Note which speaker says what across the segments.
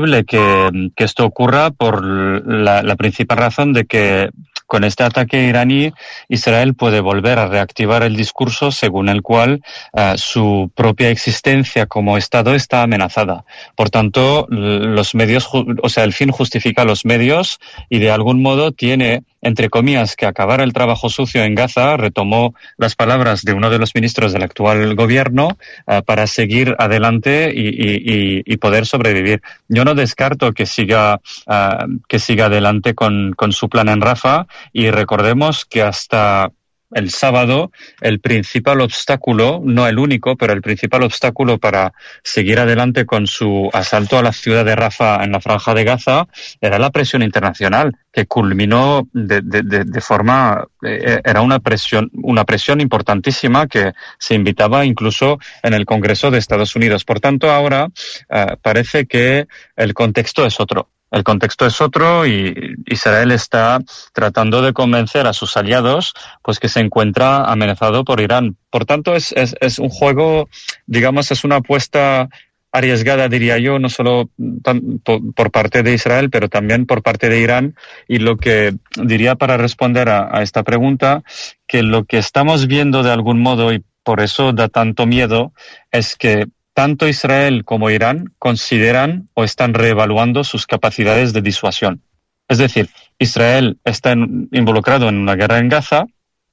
Speaker 1: que esto ocurra por la principal razón de que con este ataque iraní, Israel puede volver a reactivar el discurso según el cual su propia existencia como Estado está amenazada. Por tanto, los medios, el fin justifica los medios y de algún modo tiene, entre comillas, que acabar el trabajo sucio en Gaza. Retomó las palabras de uno de los ministros del actual gobierno para seguir adelante y poder sobrevivir. Yo no descarto que siga adelante con su plan en Rafah. Y recordemos que hasta el sábado el principal obstáculo, no el único, pero el principal obstáculo para seguir adelante con su asalto a la ciudad de Rafah en la Franja de Gaza era la presión internacional, que culminó de forma... Era una presión importantísima que se invitaba incluso en el Congreso de Estados Unidos. Por tanto, ahora parece que el contexto es otro. El contexto es otro y Israel está tratando de convencer a sus aliados pues que se encuentra amenazado por Irán. Por tanto, es un juego, digamos, es una apuesta arriesgada, diría yo, no solo por parte de Israel, pero también por parte de Irán. Y lo que diría para responder a esta pregunta, que lo que estamos viendo de algún modo, y por eso da tanto miedo, es que tanto Israel como Irán consideran o están reevaluando sus capacidades de disuasión. Es decir, Israel está involucrado en una guerra en Gaza,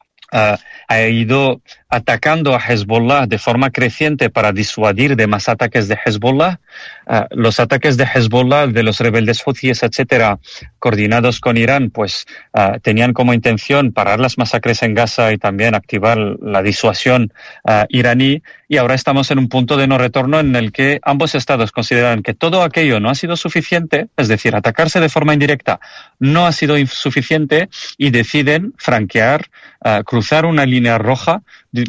Speaker 1: ha ido atacando a Hezbollah de forma creciente para disuadir de más ataques de Hezbollah. Los ataques de Hezbollah, de los rebeldes hutíes, etcétera, coordinados con Irán, pues tenían como intención parar las masacres en Gaza y también activar la disuasión iraní. Y ahora estamos en un punto de no retorno en el que ambos estados consideran que todo aquello no ha sido suficiente, es decir, atacarse de forma indirecta no ha sido suficiente y deciden franquear, cruzar una línea roja,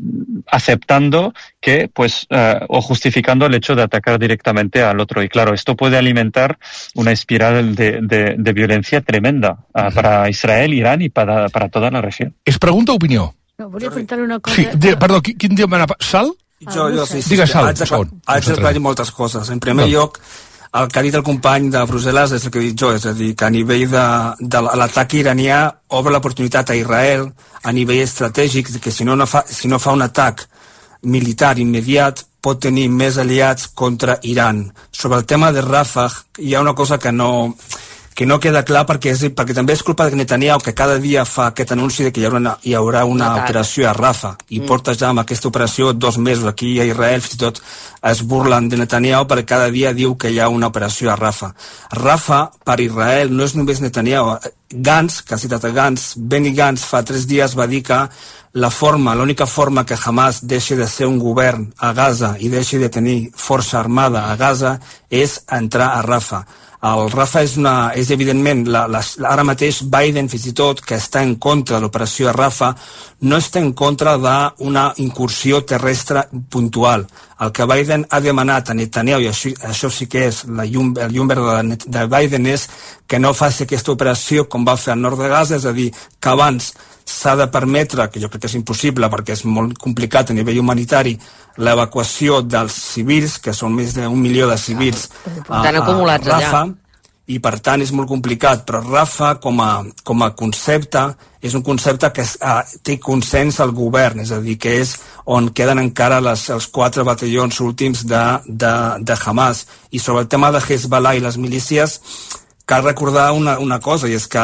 Speaker 1: aceptando que, o justificando el hecho de atacar directamente al otro. Y claro, esto puede alimentar una espiral de violencia tremenda para Israel, Irán y para toda la región.
Speaker 2: Es pregunta o opinió?
Speaker 3: No, volia preguntar una cosa.
Speaker 2: Sí, perdó, quin demana? Sal?
Speaker 4: Jo sí.
Speaker 2: Digues, Sal,
Speaker 4: haig d'aclarir moltes coses. En primer lloc, el que ha dit el company de Brussel·les és el que he dit jo, és a dir, que a nivell de l'atac iranià obre l'oportunitat a Israel a nivell estratègic, que si no fa un atac militar immediat pot tenir més aliats contra Iran. Sobre el tema de Rafah hi ha una cosa que no queda clar perquè també és culpa de Netanyahu, que cada dia fa aquest anunci de que hi haurà una operació a Rafah i porta ja amb aquesta operació 2 mesos. Aquí a Israel fins i tot es burlen de Netanyahu perquè cada dia diu que hi ha una operació a Rafah. Rafah per Israel no és només Netanyahu. Gantz, que ha citat a Gantz, Benny Gantz fa 3 dies va dir que l'única forma que Hamas deixi de ser un govern a Gaza i deixi de tenir força armada a Gaza és entrar a Rafah. El Rafah és evidentment, ara mateix Biden fins i tot, que està en contra de l'operació a Rafah, no està en contra d'una incursió terrestre puntual. El que Biden ha demanat a Netanyahu, i això sí que és el llum verd de Biden, és que no faci aquesta operació com va fer al nord de Gaza, és a dir, que abans s'ha de permetre, que jo crec que és impossible perquè és molt complicat a nivell humanitari, l'evacuació dels civils, que són més d'1 milió de civils a Rafah, i per tant és molt complicat, però Rafah com a concepte és un concepte que té consens al govern, és a dir, que és on queden encara els 4 batallons últims de Hamas. I sobre el tema de Hezbollah i les milícies, cal recordar una cosa, i és que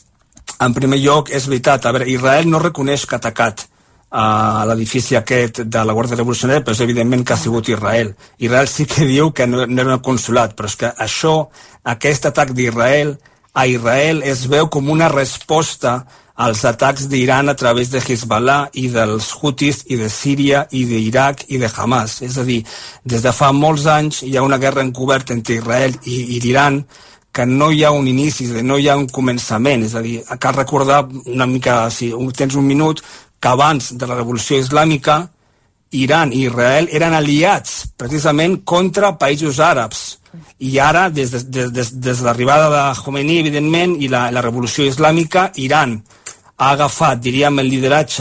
Speaker 4: en primer lloc, és veritat, a veure, Israel no reconeix que ha atacat a l'edifici aquest de la Guàrdia Revolucionària, però és evidentment que ha sigut Israel. Israel sí que diu que no era un consulat, però és que aquest atac d'Israel a Israel es veu com una resposta als atacs d'Iran a través de Hezbollah i dels Houthis i de Síria i d'Iraq i de Hamas. És a dir, des de fa molts anys hi ha una guerra encoberta entre Israel i l'Iran, que no hi ha un inici, no hi ha un començament. És a dir, cal recordar una mica, si tens un minut, que abans de la Revolució Islàmica, Iran i Israel eren aliats precisament contra països àrabs. I ara, des de l'arribada de Khomeini, evidentment, i la Revolució Islàmica, Iran ha agafat, diríem, el lideratge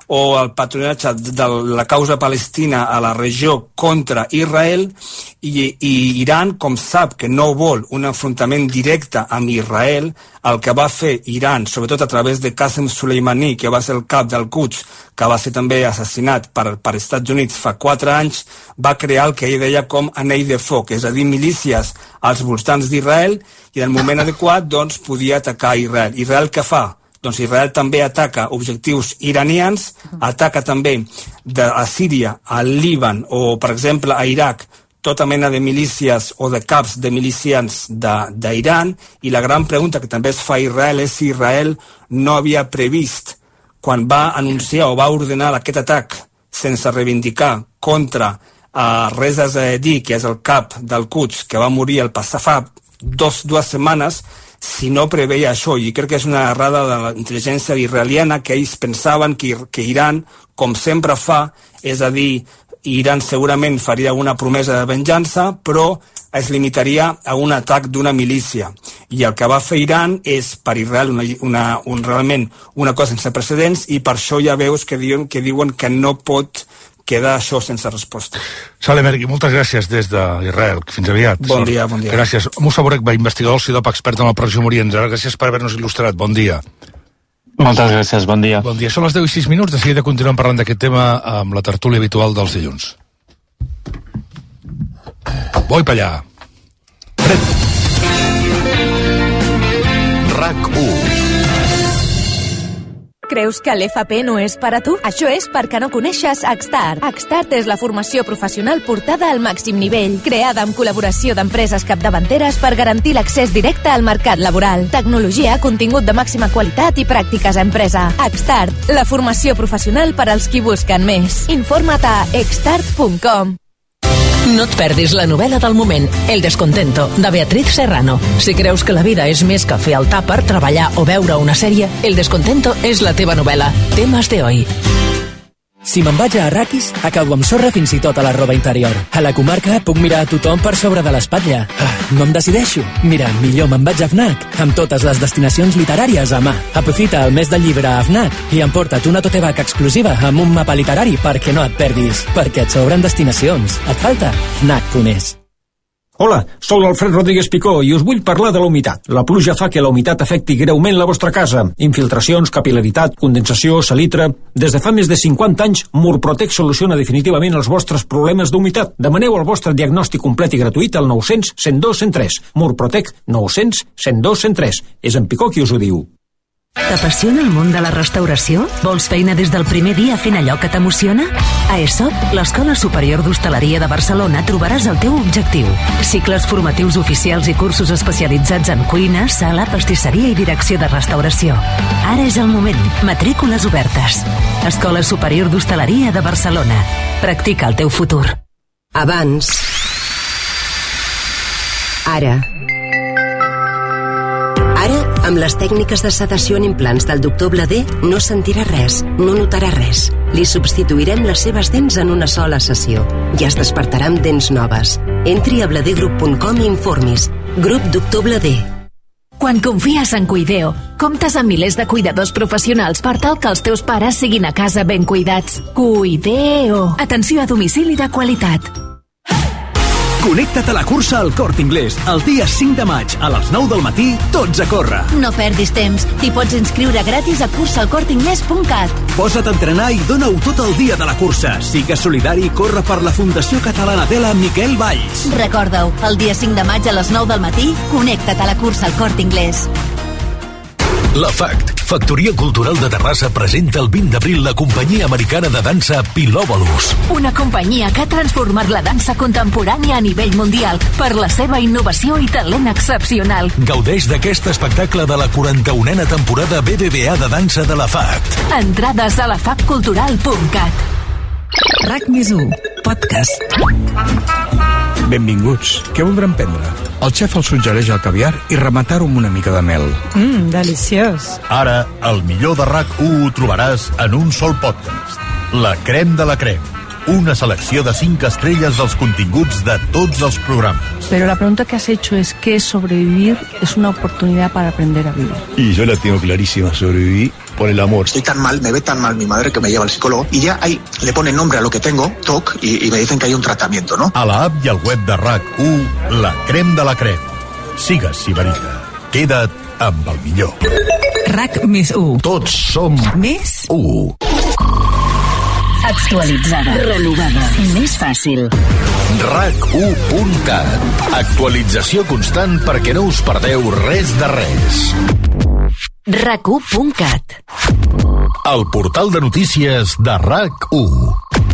Speaker 4: o el patronatge de la causa palestina a la regió contra Israel, i Iran, com sap que no vol un enfrontament directe amb Israel, el que va fer Iran, sobretot a través de Qasem Soleimani, que va ser el cap del Quds, que va ser també assassinat per Estats Units fa 4 anys, va crear el que ell deia com anell de foc, és a dir, milícies als voltants d'Israel, i en el moment adequat doncs, podia atacar Israel. Israel què fa? Doncs Israel també ataca objectius iranians, ataca també a Síria, al Líban o, per exemple, a Iraq, tota mena de milícies o de caps de milicians d'Iran, i la gran pregunta que també es fa a Israel és si Israel no havia previst, quan va anunciar o va ordenar aquest atac sense reivindicar contra Reza Zahedi, que és el cap del Quds, que va morir fa dues setmanes, si no preveia això. I crec que és una errada de la intel·ligència israeliana, que ells pensaven que Iran, com sempre fa, és a dir, Iran segurament faria una promesa de venjança, però es limitaria a un atac d'una milícia. I el que va fer Iran és, per Israel, realment una cosa sense precedents, i per això ja veus que diuen que no pot queda això sense resposta.
Speaker 2: Saleh Mergui, moltes gràcies des d'Israel. Fins aviat.
Speaker 4: Bon dia, bon dia.
Speaker 2: Gràcies. Musa Borek, investigador del CIDOP, expert en el Pròxim Orient. Gràcies per haver-nos il·lustrat. Bon dia.
Speaker 1: Moltes gràcies, bon dia.
Speaker 2: Bon dia. Són les 10:06. De seguida continuem parlant d'aquest tema amb la tertúlia habitual dels dilluns. Voy pa allà.
Speaker 3: RAC1.
Speaker 5: Creus que l'FP no és per a tu? Això és perquè no coneixes Xtart. Xtart és la formació professional portada al màxim nivell, creada amb col·laboració d'empreses capdavanteres per garantir l'accés directe al mercat laboral. Tecnologia, contingut de màxima qualitat i pràctiques a empresa. Xtart, la formació professional per als qui busquen més. Informa't a xtart.com.
Speaker 6: No et perdis la novel·la del moment, El descontento, de Beatriz Serrano. Si creus que la vida és més que fer el tàper, treballar o veure una sèrie, El descontento és la teva novel·la. Temes de hoy.
Speaker 7: Si me'n vaig a Arrakis, acabo amb sorra fins i tot a la roba interior. A la comarca puc mirar a tothom per sobre de l'espatlla. No em decideixo. Mira, millor me'n vaig a FNAC, amb totes les destinacions literàries a mà. Aprofita el mes del llibre a FNAC i emporta't una tote bag exclusiva amb un mapa literari perquè no et perdis. Perquè et sobren destinacions. Et falta? FNAC.es.
Speaker 8: Hola, sóc l'Alfred Rodríguez Picó i us vull parlar de la humitat. La pluja fa que la humitat afecti greument la vostra casa. Infiltracions, capil·laritat, condensació, salitre... Des de fa més de 50 anys, Murprotec soluciona definitivament els vostres problemes d'humitat. Demaneu el vostre diagnòstic complet i gratuït al 900 102 103. Murprotec 900 102 103. És en Picó qui us ho diu.
Speaker 9: T'apassiona el món de la restauració? Vols feina des del primer dia fent allò que t'emociona? A ESOP, l'Escola Superior d'Hostaleria de Barcelona, trobaràs el teu objectiu. Cicles formatius oficials i cursos especialitzats en cuina, sala, pastisseria i direcció de restauració. Ara és el moment. Matrícules obertes. Escola Superior d'Hostaleria de Barcelona. Practica el teu futur.
Speaker 10: Abans. Ara. Ara, amb les tècniques de sedació en implants del Dr. Bladé, no sentirà res, no notarà res. Li substituirem les seves dents en una sola sessió. Ja es despertarà amb dents noves. Entri a bladegroup.com i informis. Grup Dr. Bladé.
Speaker 9: Quan confies en Cuideo, comptes amb milers de cuidadors professionals per tal que els teus pares siguin a casa ben cuidats. Cuideo. Atenció a domicili de qualitat.
Speaker 11: Connecta't a la cursa al Corte Inglés. El dia 5 de maig, a les 9 del matí, tots a córrer.
Speaker 12: No perdis temps. T'hi pots inscriure gratis a cursaelcorteingles.cat.
Speaker 11: Posa't a entrenar i dona-ho tot el dia de la cursa. Sigues solidari i corre per la Fundació Catalana Tela Miquel Valls.
Speaker 12: Recorda-ho, el dia 5 de maig a les 9 del matí, connecta't a la cursa al Corte Inglés.
Speaker 3: La FACT, Factoria Cultural de Terrassa, presenta el 20 d'abril la companyia americana de dansa Pilòbolus.
Speaker 9: Una companyia que ha transformat la dansa contemporània a nivell mundial per la seva innovació i talent excepcional.
Speaker 3: Gaudeix d'aquest espectacle de la 41a temporada BBVA de dansa de la FACT.
Speaker 9: Entrades a lafactcultural.cat.
Speaker 13: RAC+1, podcast.
Speaker 14: Benvinguts. Què voldran prendre? El xef els suggereix el caviar i rematar-ho amb una mica de mel.
Speaker 13: Deliciós.
Speaker 3: Ara, el millor de RAC1 ho trobaràs en un sol podcast. La crem de la crem. una selecció de 5 estrelles dels continguts de tots els programes.
Speaker 13: Pero la pregunta que has hecho es que sobrevivir es una oportunidad para aprender a vivir.
Speaker 15: Y yo la tengo clarísima, sobrevivir por el amor.
Speaker 16: Estoy tan mal, me ve tan mal mi madre que me lleva al psicólogo y ya ahí le ponen nombre a lo que tengo, TOC, y me dicen que hay un tratamiento, ¿no?
Speaker 3: A la app i al web de RAC1, la crem de la crem. Sigues Sibarita. Queda't amb el millor.
Speaker 13: RAC més 1.
Speaker 3: Tots som
Speaker 13: més
Speaker 3: 1.
Speaker 9: Actualitzada, renovada, més fàcil.
Speaker 3: RAC1.cat. Actualització constant perquè no us perdeu res de res.
Speaker 5: RAC1.cat.
Speaker 3: El portal de notícies de RAC1.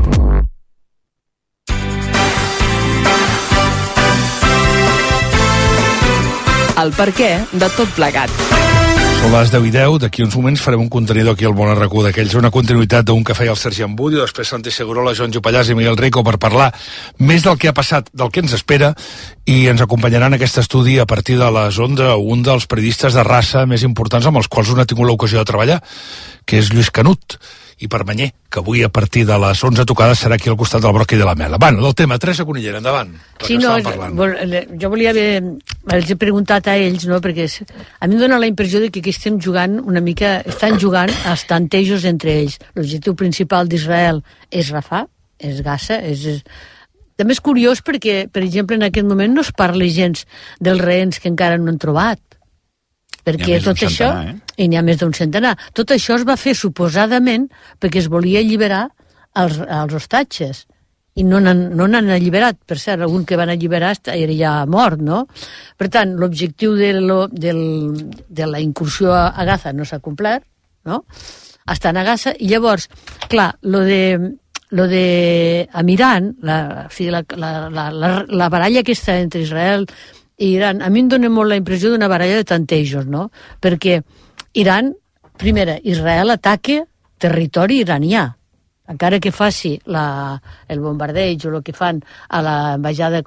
Speaker 17: El perquè de tot plegat.
Speaker 2: Són les 10:10, d'aquí uns moments farem un contenidor aquí al Món RAC1 d'aquells, una continuïtat d'un que feia el Sergi Ambudio, després Santi Segurola, Joan Jopallàs i Miguel Rico per parlar més del que ha passat, del que ens espera, i ens acompanyaran en aquest estudi a partir de les 11 un dels periodistes de raça més importants amb els quals un ha tingut l'ocasió de treballar, que és Lluís Canut i Permanyer, que avui a partir de les 11 tocades serà aquí al costat del Broc i de la Mela. Bueno, del tema, Teresa Conillera, endavant.
Speaker 18: Sí, no, jo volia haver... Els he preguntat a ells, no?, perquè a mi em dóna la impressió de que aquí estem jugant una mica... Estan jugant als tantejos entre ells. L'objectiu principal d'Israel és Rafah, és Gaza, També és curiós perquè, per exemple, en aquest moment no es parla gens dels reens que encara no han trobat. Perquè tot això, i n'hi ha més d'un centenar, tot això es va fer suposadament perquè es volia alliberar els hostatges, i no n'han alliberat, per cert, algun que van alliberar era ja mort, no? Per tant, l'objectiu de la incursió a Gaza no s'ha complert, no? Estan a Gaza, i llavors, clar, lo de amb Iran, la baralla aquesta entre Israel i Iran, a mi em dona molt la impressió d'una baralla de tantejos, no? Perquè Iran, primera, Israel ataca territori iranià, encara que faci el bombardeig o el que fan a l'ambaixada...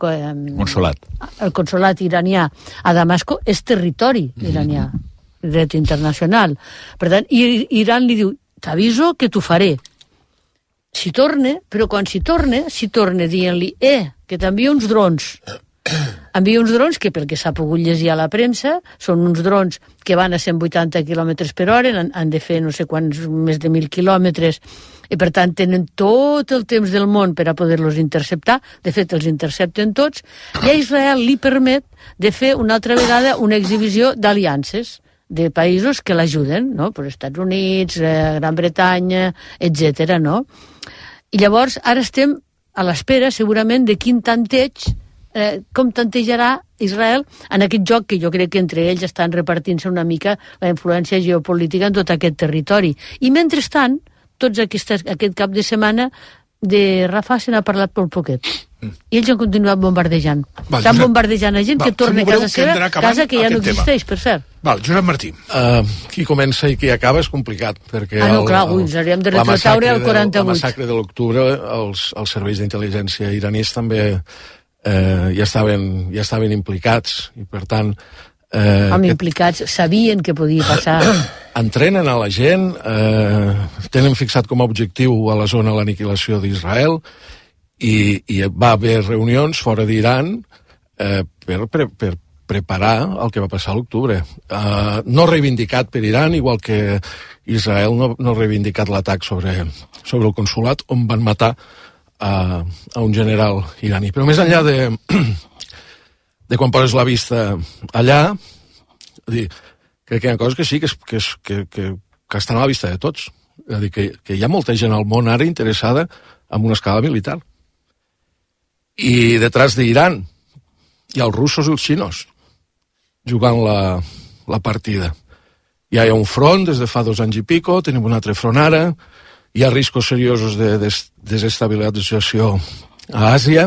Speaker 18: El consolat iranià a Damasco és territori iranià, dret internacional. Per tant, Iran li diu, t'aviso que t'ho faré. Si torna, però quan si torna dient-li, que t'envia uns drons. Envia uns drons que, pel que s'ha pogut llegir a la premsa, són uns drons que van a 180 km per hora, han de fer no sé quants, més de 1.000 quilòmetres, i per tant tenen tot el temps del món per a poder-los interceptar. De fet, els intercepten tots, i a Israel li permet de fer una altra vegada una exhibició d'aliances de països que l'ajuden, no? Per Estats Units, Gran Bretanya, etc. no? I llavors, ara estem a l'espera, segurament, de quin tanteig, com tantejarà Israel en aquest joc que jo crec que entre ells estan repartint-se una mica la influència geopolítica en tot aquest territori. I mentrestant, aquest cap de setmana de Rafah se n'ha parlat molt poquet. I ells han continuat bombardejant. Estan bombardejant a gent que torna a casa seva, casa que ja no existeix, per cert.
Speaker 2: Josep Martí.
Speaker 19: Qui comença i qui acaba és complicat, perquè
Speaker 18: ens hauríem de retrotraure al 48.
Speaker 19: La massacre de l'octubre, els serveis d'intel·ligència iranis també ja estaven implicats, i per tant...
Speaker 18: implicats, sabien que podia passar.
Speaker 19: Entrenen a la gent, tenen fixat com a objectiu a la zona l'aniquilació d'Israel, i va haver reunions fora d'Iran per preparar el que va passar a l'octubre. No reivindicat per Iran, igual que Israel no ha reivindicat l'atac sobre el consolat, on van matar a un general iraní. Però més enllà de quan poses la vista allà, crec que hi ha coses que sí, que estan a la vista de tots. És a dir, que hi ha molta gent al món ara interessada en una escala militar. I detrás d'Iran hi ha els russos i els xinos jugant la partida. Ja hi ha un front des de fa 2 anys i pico, tenim un altre front ara, hi ha riscos seriosos de desestabilització a Àsia,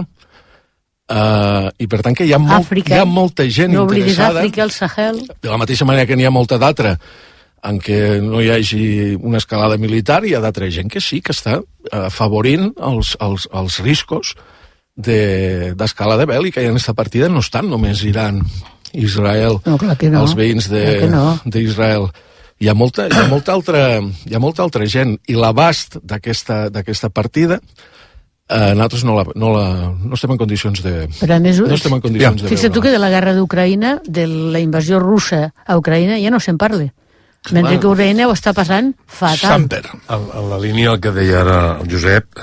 Speaker 19: i per tant que hi ha molta gent
Speaker 18: no oblidis
Speaker 19: interessada.
Speaker 18: Àfrica, el Sahel.
Speaker 19: De la mateixa manera que n'hi ha molta d'altra en què no hi hagi una escalada militar, hi ha d'altra gent que sí que està afavorint els riscos d'escalada bèl·lica, i en aquesta partida no estan només Iran, Israel, els veïns d'Israel. Hi ha molta altra gent, i l'abast d'aquesta partida nosaltres no estem en condicions de...
Speaker 18: Però a més,
Speaker 19: no estem en condicions de
Speaker 18: fixa't tu que de la guerra d'Ucraïna, de la invasió russa a Ucraïna, ja no se'n parla. Mentre que Ucraïna ho està passant fatal.
Speaker 20: En la línia que deia ara el Josep,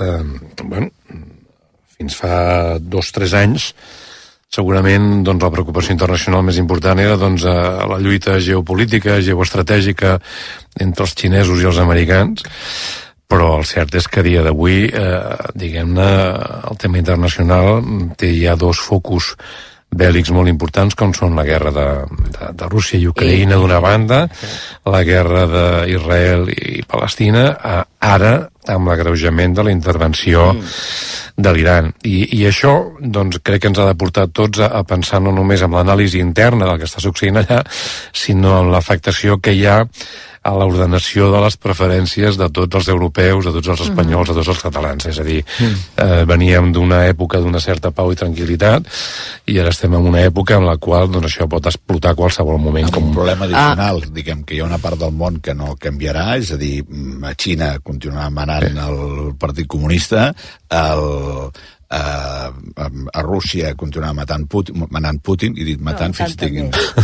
Speaker 20: fins fa 2-3 anys, segurament doncs, la preocupació internacional més important era doncs, la lluita geopolítica, geoestratègica entre els xinesos i els americans, però el cert és que a dia d'avui, diguem-ne, el tema internacional té ja 2 focus bèl·lics molt importants, com són la guerra de Rússia i Ucraïna d'una banda, la guerra d'Israel i Palestina, ara amb l'agreujament de la intervenció de l'Iran. I això doncs, crec que ens ha de portar tots a pensar no només en l'anàlisi interna del que està succeint allà, sinó en l'afectació que hi ha a l'ordenació de les preferències de tots els europeus, de tots els espanyols, de tots els catalans. És a dir, veníem d'una època d'una certa pau i tranquil·litat i ara estem en una època en la qual doncs, això pot explotar a qualsevol moment.
Speaker 21: Com un problema addicional, diguem que hi ha una part del món que no canviarà, és a dir, a Xina continuarà manant el Partit Comunista, a Rússia continuar manant Putin, i dit matant fins tinguin.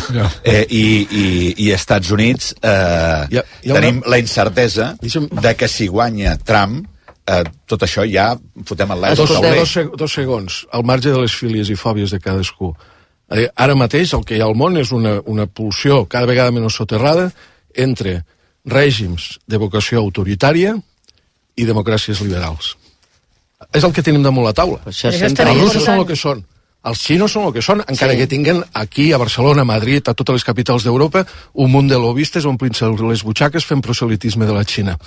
Speaker 21: I a Estats Units tenim la incertesa de que si guanya Trump, tot això ja fotem en l'aire.
Speaker 19: Dos segons, al marge de les fílies i fòbies de cadascú. Ara mateix el que hi ha al món és una pulsió cada vegada menys soterrada entre règims de vocació autoritària i democràcies liberals. És el que tenim damunt la taula. Els russos són el que són, els xinos són el que són, encara que tinguen aquí, a Barcelona, a Madrid, a totes les capitals d'Europa, un munt de lobistes omplint-se les butxaques fent proselitisme de la Xina.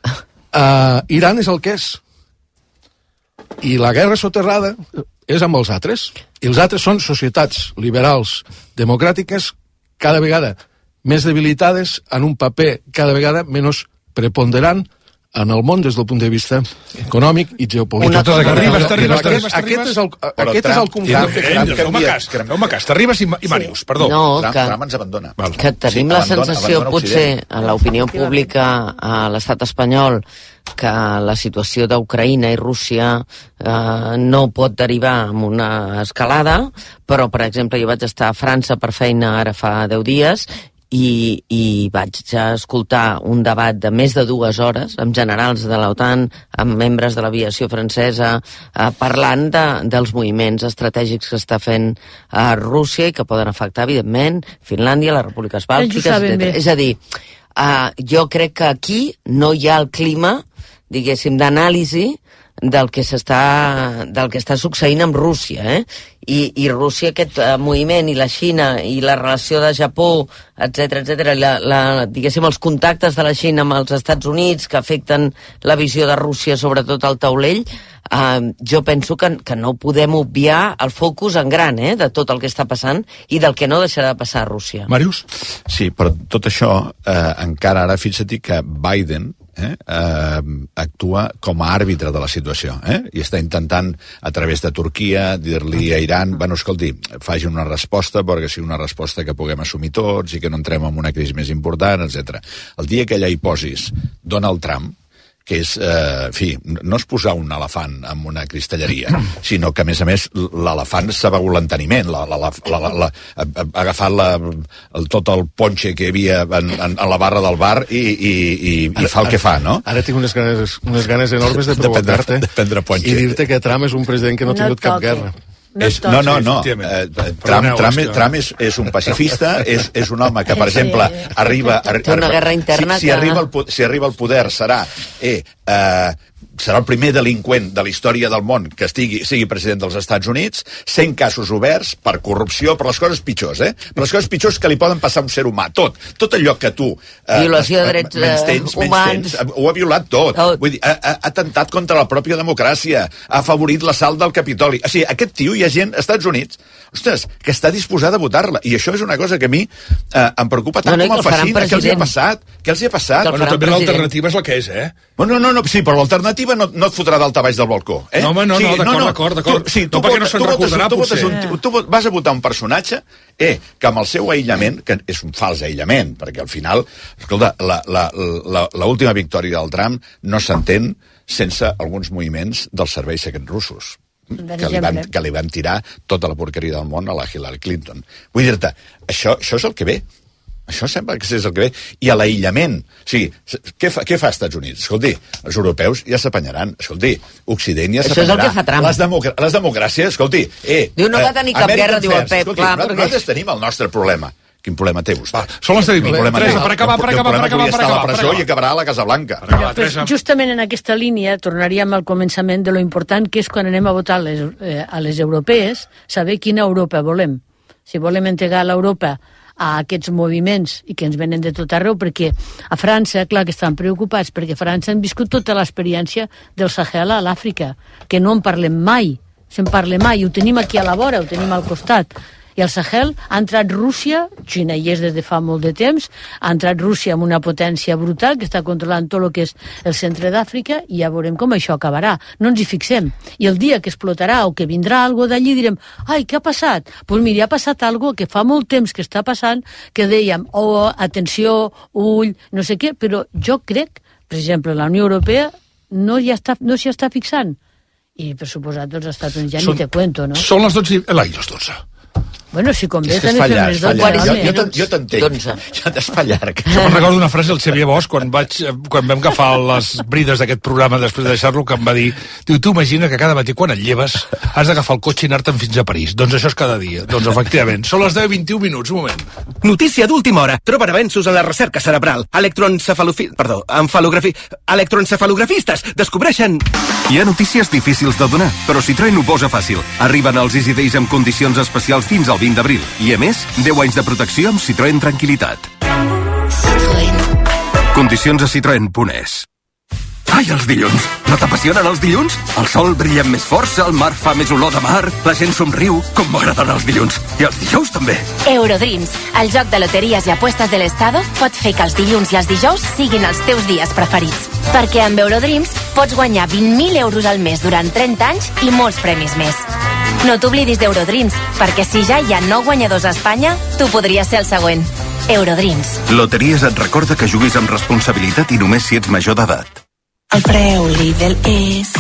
Speaker 19: Iran és el que és. I la guerra soterrada és amb els altres. I els altres són societats liberals, democràtiques, cada vegada més debilitades, en un paper cada vegada menys preponderant en el món des del punt de vista econòmic i geopolític. Aquest és el conflicte.
Speaker 2: Feu-me cas, t'arribes i Màrius, perdó.
Speaker 21: Trump ens abandona.
Speaker 22: Que tenim la sensació, potser, a l'opinió pública a l'estat espanyol, que la situació d'Ucraïna i Rússia no pot derivar en una escalada, però, per exemple, jo vaig estar a França per feina ara fa 10 dies i vaig escoltar un debat de més de 2 hores amb generals de l'OTAN, amb membres de l'aviació francesa, parlant dels moviments estratègics que està fent Rússia i que poden afectar, evidentment, Finlàndia, les repúbliques bàltiques, etc. És a dir, jo crec que aquí no hi ha el clima, diguéssim, d'anàlisi del que està succeint amb Rússia, i Rússia, aquest moviment, i la Xina, i la relació de Japó, etc., diguéssim, els contactes de la Xina amb els Estats Units que afecten la visió de Rússia, sobretot al taulell, jo penso que no podem obviar el focus en gran, de tot el que està passant i del que no deixarà de passar a Rússia.
Speaker 2: Màrius?
Speaker 21: Sí, però tot això, encara ara, fixa't que Biden actua com a àrbitre de la situació, i està intentant a través de Turquia dir-li a Iran, bueno, escolti, faci una resposta perquè sigui una resposta que puguem assumir tots i que no entrem en una crisi més important, etc. El dia que allà hi posis Donald Trump, que és, en fi, no és posar un elefant en una cristalleria, sinó que, a més, l'elefant s'ha begut l'enteniment, agafat tot el ponche que hi havia en la barra del bar i fa el que fa, no?
Speaker 19: Ara tinc unes ganes enormes de provocar-te i dir-te que Trump és un president que no ha tingut cap guerra.
Speaker 21: No. Trump és un pacifista, és un home que, per exemple, arriba...
Speaker 22: Té una guerra interna
Speaker 21: si arriba al poder serà el primer delinqüent de la història del món que sigui president dels Estats Units, 100 casos oberts per corrupció, per les coses pitjors, per les coses pitjors que li poden passar a un ser humà, tot allò que tu
Speaker 22: violació de drets humans,
Speaker 21: ho ha violat tot. Vull dir, ha atemptat contra la pròpia democràcia, ha afavorit l'assalt del Capitoli. O sigui, aquest tio, hi ha gent als Estats Units, ostres, que està disposada a votar-la, i això és una cosa que a mi em preocupa tant com em fascina. Què els hi ha passat?
Speaker 2: Bueno, també l'alternativa és la que és,
Speaker 21: No, sí, però l'alternativa no et fotrà dalt a baix del balcó.
Speaker 2: No, home, d'acord. No, perquè no se'n recordarà, potser.
Speaker 21: Tu vas a votar un personatge que amb el seu aïllament, que és un fals aïllament, perquè al final, escolta, l'última victòria del Trump no s'entén sense alguns moviments dels serveis secrets russos, que li van tirar tota la porqueria del món a la Hillary Clinton. Vull dir-te, això és el que ve. Això sembla que és el que ve. I a l'aïllament. O sigui, què fa als Estats Units? Escolti, els europeus ja s'apanyaran. Escolti, Occident ja s'apanyarà.
Speaker 22: Això és el que fa Trump.
Speaker 21: Les democràcies, escolti...
Speaker 22: Diu, no va tenir cap guerra, diu el Pep. Clar,
Speaker 21: nosaltres tenim el nostre problema. Quin problema té vostè?
Speaker 2: Són les 10:20. Teresa, per acabar.
Speaker 21: Estar a la presó i acabarà a la Casa Blanca.
Speaker 18: Justament en aquesta línia tornaríem al començament de lo important que és quan anem a votar a les europees, saber quina Europa volem. Si volem entregar l'Europa a aquests moviments i que ens venen de tot arreu, perquè a França, clar que estan preocupats, perquè a França han viscut tota l'experiència del Sahel a l'Àfrica, que no en parlem mai, se'n parla mai, ho tenim aquí a la vora, ho tenim al costat. I al Sahel ha entrat Rússia, Xina hi és des de fa molt de temps, ha entrat Rússia amb una potència brutal que està controlant tot el que és el centre d'Àfrica i ja veurem com això acabarà. No ens hi fixem. I el dia que explotarà o que vindrà algo d'allí direm, ai, què ha passat? Doncs mira, ha passat algo que fa molt temps que està passant, que dèiem, atenció, ull, no sé què, però jo crec, per exemple, la Unió Europea no s'hi està fixant. I, per suposat, els Estats Units ja ni te cuento, no?
Speaker 2: Són les 12... les 12.
Speaker 18: Bueno, si convé,
Speaker 21: és que
Speaker 18: també fem les
Speaker 21: 12. Jo t'entenc. Ja es fa llarg.
Speaker 2: Jo me'n recordo una frase del Xavier Bosch quan vam agafar les brides d'aquest programa després de deixar-lo, que em va dir, diu, tu imagina que cada matí quan et lleves has d'agafar el cotxe i anar-te'n fins a París. Doncs això és cada dia. Doncs efectivament. Són les 10:21 minuts, un moment.
Speaker 1: Notícia d'última hora. Troben avenços en la recerca cerebral. Electroencefalografistes descobreixen...
Speaker 4: Hi ha notícies difícils de donar, però Citroën ho posa fàcil. Arriben els Easy Days amb condicions especials fins al 20 d'abril. I, a més, 10 anys de protecció amb Citroën Tranquilitat. Condicions a citroen.es. Ai, els dilluns! No t'apassionen els dilluns? El sol brilla amb més força, el mar fa més olor de mar, la gent somriu, com m'agraden els dilluns. I els dijous també.
Speaker 23: Eurodreams, el joc de loteries i apuestes de l'Estado, pot fer que els dilluns i els dijous siguin els teus dies preferits. Perquè amb Eurodreams pots guanyar 20.000 euros al mes durant 30 anys i molts premis més. No t'oblidis d'Eurodreams, perquè si ja hi ha 9 guanyadors a Espanya, tu podries ser el següent. Eurodreams.
Speaker 4: Loteries et recorda que juguis amb responsabilitat i només si ets major d'edat.
Speaker 24: El preu Lidl és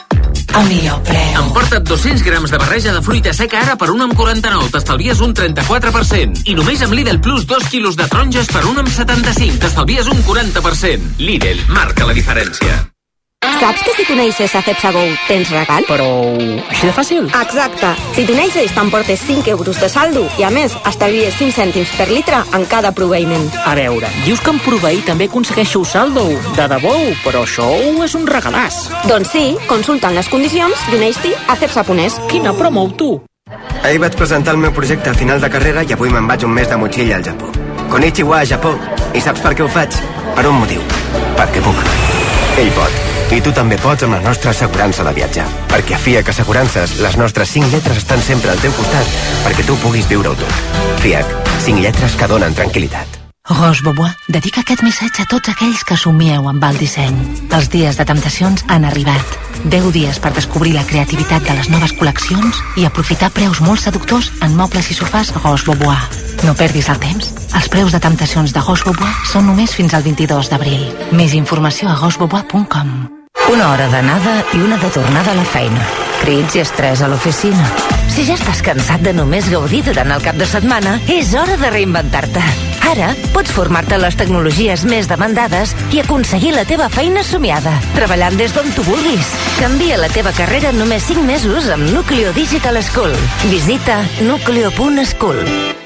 Speaker 24: el millor preu.
Speaker 25: Emporta't 200 grams de barreja de fruita seca ara per 1,49. T'estalvies un 34%. I només amb Lidl Plus 2 quilos de taronges per 1,75. T'estalvies un 40%. Lidl marca la diferència.
Speaker 26: Saps que si t'uneixes a Cepsa Go tens regal?
Speaker 27: Però... així de fàcil?
Speaker 26: Exacte. Si t'uneixes t'emportes 5 euros de saldo i a més estalvies 5 cèntims per litre en cada proveïment.
Speaker 27: A veure, dius que en proveir també aconsegueixo saldo. De debò, però això és un regalàs.
Speaker 26: Doncs sí, consulta'n les condicions i uneix-t'hi a Cepsa.es.
Speaker 27: Quina promo, tu?
Speaker 28: Ahir vaig presentar el meu projecte a final de carrera i avui me'n vaig un mes de motxilla al Japó. Konnichiwa a Japó. I saps per què ho faig? Per un motiu. Perquè puc. Ell pot. I tu també pots amb la nostra assegurança de viatjar. Perquè a FIAC Assegurances, les nostres 5 lletres estan sempre al teu costat perquè tu puguis viure-ho tot. FIAC, 5 lletres que donen tranquil·litat.
Speaker 9: Roche Bobois dedica aquest missatge a tots aquells que somieu amb el disseny. Els dies de temptacions han arribat. 10 dies per descobrir la creativitat de les noves col·leccions i aprofitar preus molt seductors en mobles i sofàs Roche Bobois. No perdis el temps. Els preus de temptacions de Roche Bobois són només fins al 22 d'abril. Més informació a rochebobois.com.
Speaker 29: Una hora d'anada i una de tornada a la feina. Crits i estrès a l'oficina. Si ja estàs cansat de només gaudir durant el cap de setmana, és hora de reinventar-te. Ara pots formar-te en les tecnologies més demandades i aconseguir la teva feina somiada, treballant des d'on tu vulguis. Canvia la teva carrera en només 5 mesos amb Nucleo Digital School. Visita nucleo.school.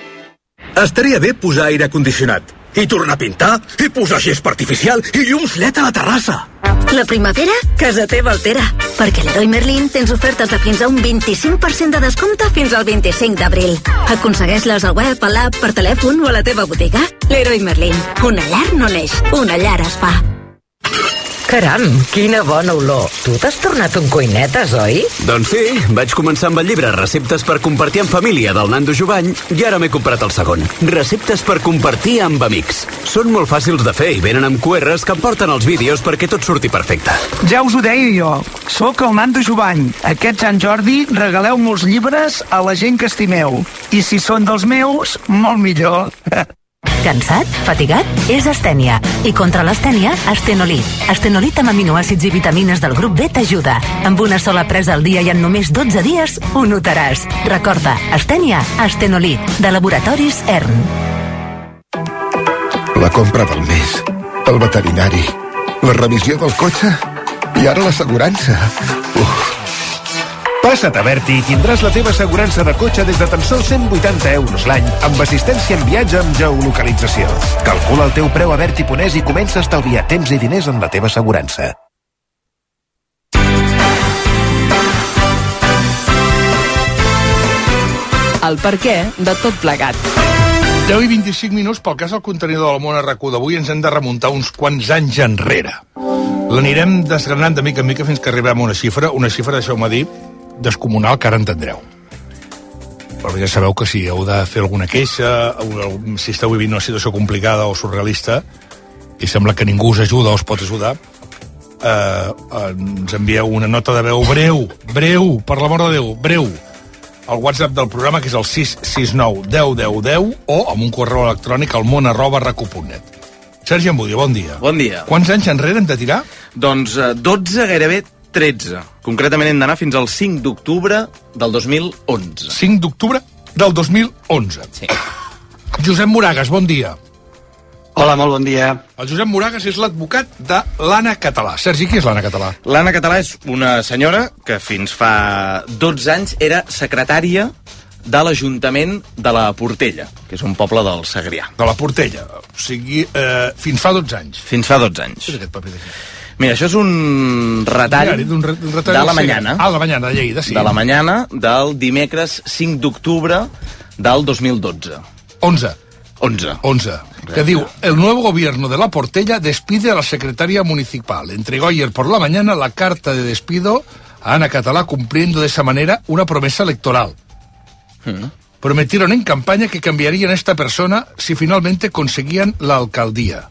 Speaker 1: Estaria bé posar aire condicionat. I tornar a pintar, i posar gespa artificial, i llums LED a la terrassa.
Speaker 30: La primavera, casa teva altera. Perquè a Leroy Merlin tens ofertes de fins a un 25% de descompte fins al 25 d'abril. Aconsegueix-les al web, a l'app, per telèfon o a la teva botiga. Leroy Merlin. Una llar no neix, una llar es fa.
Speaker 29: Caram, quina bona olor. Tu t'has tornat un cuinetes, oi?
Speaker 11: Doncs sí, vaig començar amb el llibre Receptes per compartir en família del Nando Jovany i ara m'he comprat el segon. Receptes per compartir amb amics. Són molt fàcils de fer i venen amb QRs que em porten els vídeos perquè tot surti perfecte.
Speaker 31: Ja us ho deia jo, sóc el Nando Jovany. Aquest Sant Jordi regaleu molts llibres a la gent que estimeu. I si són dels meus, molt millor.
Speaker 9: Cansat? Fatigat? És astènia. I contra l'astènia, Astenolit. Astenolit amb aminoàcids i vitamines del grup B t'ajuda. Amb una sola presa al dia i en només 12 dies ho notaràs. Recorda, astènia, Astenolit, de Laboratoris ERN.
Speaker 3: La compra del mes, el veterinari, la revisió del cotxe i ara l'assegurança.
Speaker 5: Passa't a Berti i tindràs la teva assegurança de cotxe des de tan sols 180 euros l'any, amb assistència en viatge amb geolocalització. Calcula el teu preu a Berti.es i comença a estalviar temps i diners en la teva assegurança.
Speaker 17: El perquè de tot plegat.
Speaker 2: 10 i 25 minuts pel cas del contenidor del món a RAC1 d'avui. Ens hem de remuntar uns quants anys enrere. L'anirem desgranant de mica en mica fins que arribem a una xifra, deixeu-me dir, descomunal, que ara entendreu. Però ja sabeu que si heu de fer alguna queixa, si esteu vivint una situació complicada o surrealista i sembla que ningú us ajuda o us pot ajudar, ens envieu una nota de veu breu, per l'amor de Déu, breu, al WhatsApp del programa, que és el 669 10 10 10, o amb un correu electrònic al món@racu.net. Sergi Ambudia, bon dia.
Speaker 6: Bon dia.
Speaker 2: Quants anys enrere hem de tirar?
Speaker 6: Doncs 12, gairebé 13. Concretament hem d'anar fins al 5 d'octubre del 2011.
Speaker 2: 5 d'octubre del 2011.
Speaker 6: Sí.
Speaker 2: Josep Moragas, bon dia.
Speaker 7: Hola, molt bon dia.
Speaker 2: El Josep Moragas és l'advocat de l'Anna Català. Sergi, qui és l'Anna Català?
Speaker 6: L'Anna Català és una senyora que fins fa 12 anys era secretària de l'Ajuntament de la Portella, que és un poble del Segrià.
Speaker 2: De la Portella, o sigui, fins fa 12 anys.
Speaker 6: Fins fa 12 anys.
Speaker 2: Què és aquest paper d'aquí?
Speaker 6: Mira, això és un retall, de la Mañana.
Speaker 2: Ah, la Mañana, de Lleida, sí.
Speaker 6: De la Mañana del dimecres 5 d'octubre del 2012.
Speaker 2: 11.
Speaker 6: 11.
Speaker 2: Que diu, el nuevo gobierno de la Portella despide a la secretaria municipal. Entregó ayer por la mañana la carta de despido a Ana Catalá, cumpliendo de esa manera una promesa electoral. Prometieron en campaña que cambiarían a esta persona si finalmente conseguían la alcaldía.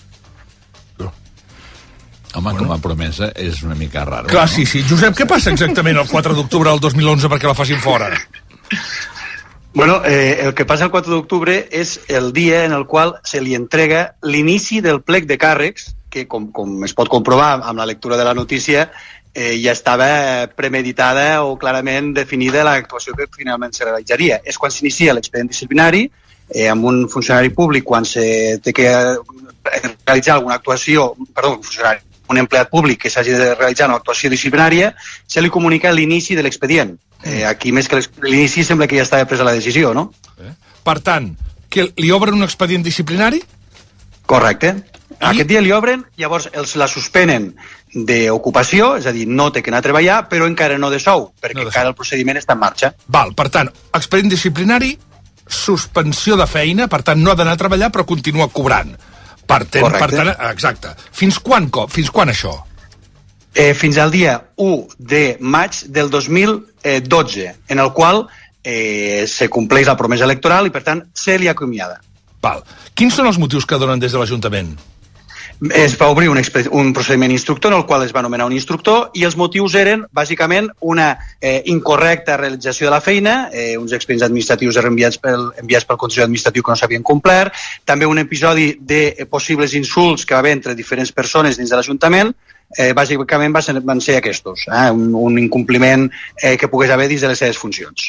Speaker 21: Home, com a promesa és una mica raro.
Speaker 2: Clar, no? Sí. Josep, què passa exactament el 4 d'octubre del 2011 perquè la facin fora?
Speaker 7: Bueno, el que passa el 4 d'octubre és el dia en el qual se li entrega l'inici del plec de càrrecs, que com es pot comprovar amb la lectura de la notícia, ja estava premeditada o clarament definida l'actuació que finalment se realitzaria. És quan s'inicia l'expedient disciplinari, amb un funcionari públic, quan se té que realitzar alguna actuació, un empleat públic que s'hagi de realitzar una actuació disciplinària, se li comunica l'inici de l'expedient. Aquí, més que l'inici, sembla que ja estava presa la decisió, no?
Speaker 2: Per tant, que li obren un expedient disciplinari?
Speaker 7: Correcte. Aquest dia li obren, llavors la suspenen d'ocupació, és a dir, no té que anar a treballar, però encara no de sou, perquè encara el procediment està en marxa.
Speaker 2: Val, per tant, expedient disciplinari, suspensió de feina, per tant, no ha d'anar a treballar, però continua cobrant. Per tant, exacte. Fins quan això?
Speaker 7: Fins al dia 1 de maig del 2012, en el qual se compleix la promesa electoral i, per tant, se li acomiada.
Speaker 2: Val. Quins són els motius que donen des de l'Ajuntament?
Speaker 7: Es va obrir un procediment instructor en el qual es va nomenar un instructor i els motius eren, bàsicament, una incorrecta realització de la feina, uns expedients administratius enviats pel Consell Administratiu que no s'havien complert, també un episodi de possibles insults que va haver entre diferents persones dins de l'Ajuntament, bàsicament van ser aquests, un incompliment que pogués haver dins de les seves funcions.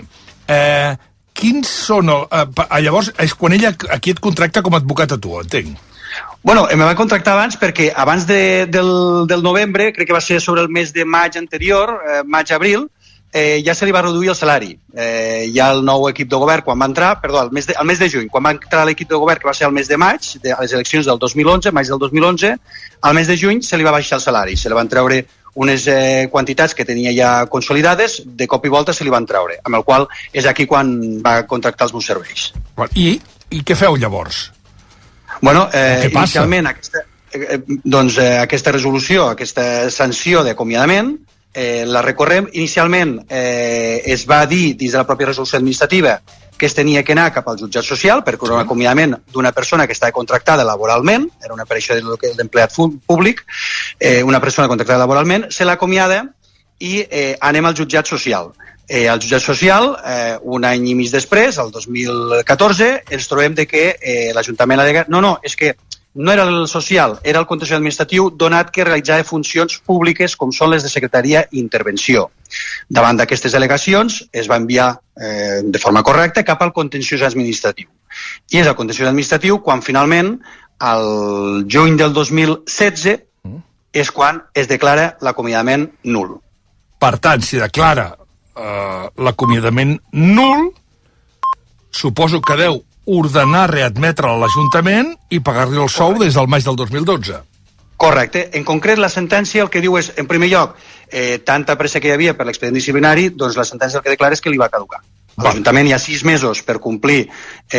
Speaker 2: Quins són... Llavors, és quan ella aquí et contracta com a advocat a tu, entenc.
Speaker 7: Bueno, me va contractar abans perquè abans del novembre, crec que va ser sobre el mes de maig anterior, maig-abril, ja se li va reduir el salari. Ja el nou equip de govern, quan va entrar, al mes de juny, quan va entrar l'equip de govern, que va ser el mes de maig, a les eleccions del 2011, maig del 2011, al mes de juny se li va baixar el salari, se li van treure unes quantitats que tenia ja consolidades, de cop i volta se li van treure, amb el qual és aquí quan va contractar els meus serveis.
Speaker 2: I què feu llavors?
Speaker 7: Bueno, inicialment aquesta resolució, aquesta sanció d'acomiadament, la recorrem. Inicialment es va dir dins de la pròpia resolució administrativa que es tenia que anar cap al jutjat social perquè era un acomiadament d'una persona que estava contractada laboralment, era una operació d'empleat públic, una persona contractada laboralment, se l'acomiada i anem al jutjat social. Al jutjat social, un any i mig després, el 2014, ens trobem de que l'Ajuntament ha dit no, és que no era el social, era el contenciós administratiu, donat que realitzava funcions públiques com són les de secretaria i intervenció. Davant d'aquestes al·legacions es va enviar de forma correcta cap al contenciós administratiu. I és el contenciós administratiu quan finalment, al juny del 2016, és quan es declara l'acomiadament nul.
Speaker 2: Per tant, si declara l'acomiadament nul, suposo que deu ordenar readmetre a l'Ajuntament i pagar-li el sou des del maig del 2012.
Speaker 7: Correcte. En concret, la sentència el que diu és, en primer lloc, tanta pressa que hi havia per l'expedient disciplinari, doncs la sentència el que declara és que li va caducar. A l'Ajuntament hi ha 6 mesos per complir,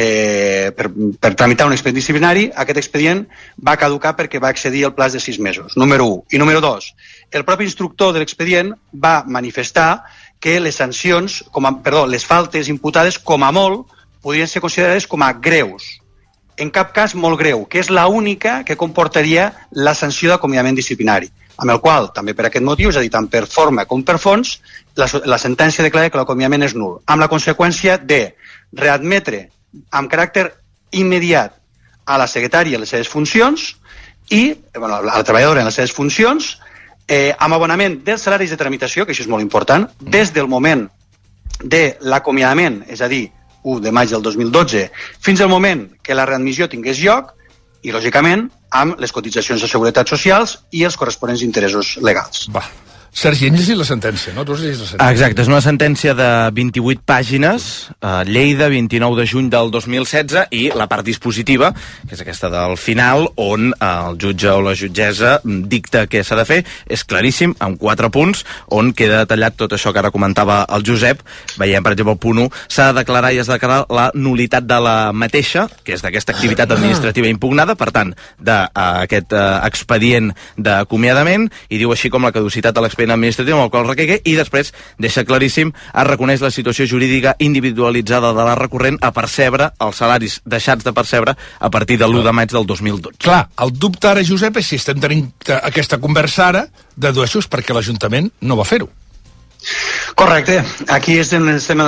Speaker 7: per tramitar un expedient disciplinari. Aquest expedient va caducar perquè va excedir el plaç de 6 mesos, número 1. I número 2, el propi instructor de l'expedient va manifestar que les sancions, les faltes imputades, com a molt, podrien ser considerades com a greus. En cap cas molt greu, que és l'única que comportaria la sanció d'acomiadament disciplinari, amb el qual, també per aquest motiu, és a dir, tant per forma com per fons, la sentència declara que l'acomiadament és nul, amb la conseqüència de readmetre amb caràcter immediat a la secretària les seves funcions i a la treballadora en les seves funcions, amb abonament dels salaris de tramitació, que això és molt important, des del moment de l'acomiadament, és a dir, 1 de maig del 2012, fins al moment que la readmissió tingués lloc i, lògicament, amb les cotitzacions de seguretat socials i els corresponents interessos legals.
Speaker 2: Va. Sergi, hem llegit la sentència, no? Tu has llegit la sentència.
Speaker 6: Exacte, és una sentència de 28 pàgines, Lleida, 29 de juny del 2016, i la part dispositiva, que és aquesta del final, on el jutge o la jutgessa dicta què s'ha de fer, és claríssim, amb 4 punts, on queda detallat tot això que ara comentava el Josep. Veiem, per exemple, el punt 1, s'ha de declarar i es declarar la nulitat de la mateixa, que és d'aquesta activitat administrativa impugnada, per tant, d'aquest expedient d'acomiadament, i diu així com la caducitat de l'expedient administratiu amb el qual requegue, i després deixa claríssim, es reconeix la situació jurídica individualitzada de la recurrent a percebre els salaris deixats de percebre a partir de l'1 de maig del 2012.
Speaker 2: Clar, el dubte ara, Josep, és si estem tenint aquesta conversa ara, dedueixos perquè l'Ajuntament no va fer-ho.
Speaker 7: Correcte. Aquí és on estem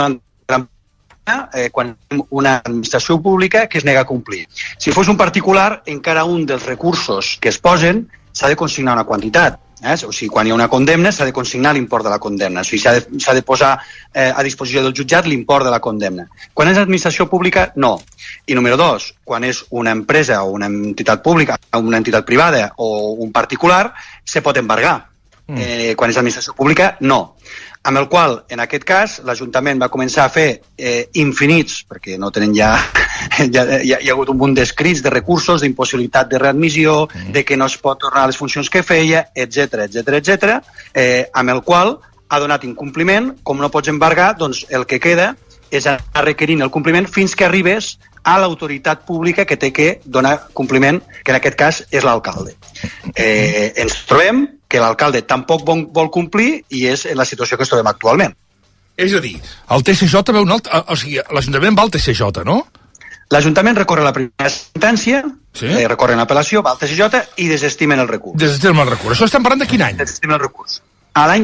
Speaker 7: quan una administració pública que es nega a complir. Si fos un particular, encara un dels recursos que es posen s'ha de consignar una quantitat. O sigui, quan hi ha una condemna s'ha de consignar l'import de la condemna, o sigui, s'ha de posar a disposició del jutjat l'import de la condemna. Quan és administració pública, no. I número 2, quan és una empresa o una entitat pública, una entitat privada o un particular, se pot embargar. Quan és administració pública, no. Amb el qual, en aquest cas, l'Ajuntament va començar a fer infinits, perquè no tenen hi ha hagut un munt d'escrits, de recursos, d'impossibilitat de readmissió, de que no es pot tornar a les funcions que feia, etc., amb el qual ha donat incompliment. Com no pots embargar, doncs el que queda és anar requerint el compliment fins que arribes a l'autoritat pública que té que donar compliment, que en aquest cas és l'alcalde. Ens trobem que l'alcalde tampoc vol complir i és la situació que ens trobem actualment.
Speaker 2: És a dir, el TSJ veu un altre... O sigui, l'Ajuntament va al TSJ, no?
Speaker 7: L'Ajuntament recorre la primera sentència, recorre en apel·lació, va al TSJ i desestimen el recurs.
Speaker 2: Desestimen el recurs. Això estem parlant de quin any?
Speaker 7: Desestimen el recurs. A l'any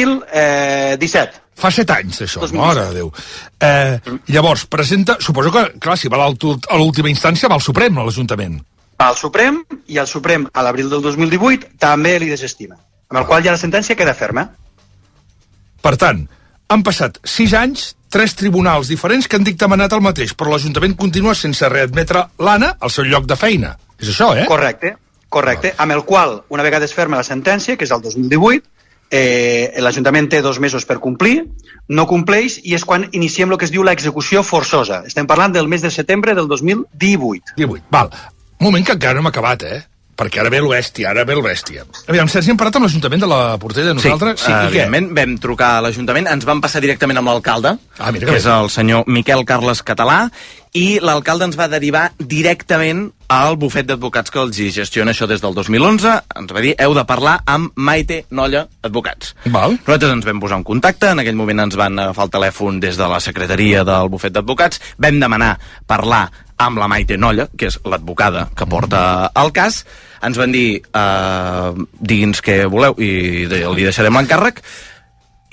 Speaker 7: 2017.
Speaker 2: Fa 7 anys, això. Mare de Déu. Llavors, presenta... Suposo que, clar, si va a l'última instància, va al Suprem, a l'Ajuntament.
Speaker 7: Va al Suprem, i el Suprem, a l'abril del 2018, també li desestima. Amb el qual ja la sentència queda ferma.
Speaker 2: Per tant, han passat 6 anys, 3 tribunals diferents que han dictaminat el mateix, però l'Ajuntament continua sense readmetre l'Anna al seu lloc de feina. És això, eh?
Speaker 7: Correcte. Amb el qual, una vegada es ferma la sentència, que és el 2018, l'Ajuntament té 2 mesos per complir, no compleix, i és quan iniciem el que es diu l'execució forçosa. Estem parlant del mes de setembre del 2018.
Speaker 2: Val. Un moment que encara no hem acabat, perquè ara ve el bèstia, Aviam, Sergi, hem parlat amb l'Ajuntament de la Portella, nosaltres?
Speaker 6: Sí, evidentment, vam trucar a l'Ajuntament, ens vam passar directament amb l'alcalde, que és el senyor Miquel Carles Català, i l'alcalde ens va derivar directament al bufet d'advocats que els gestiona això des del 2011. Ens va dir, heu de parlar amb Maite Nolla Advocats. Nosaltres ens vam posar en contacte, en aquell moment ens van agafar el telèfon des de la secretaria del bufet d'advocats, vam demanar parlar amb la Maite Nolla, que és l'advocada que porta el cas. Ens van dir, digui'ns què voleu i li deixarem l'encàrrec.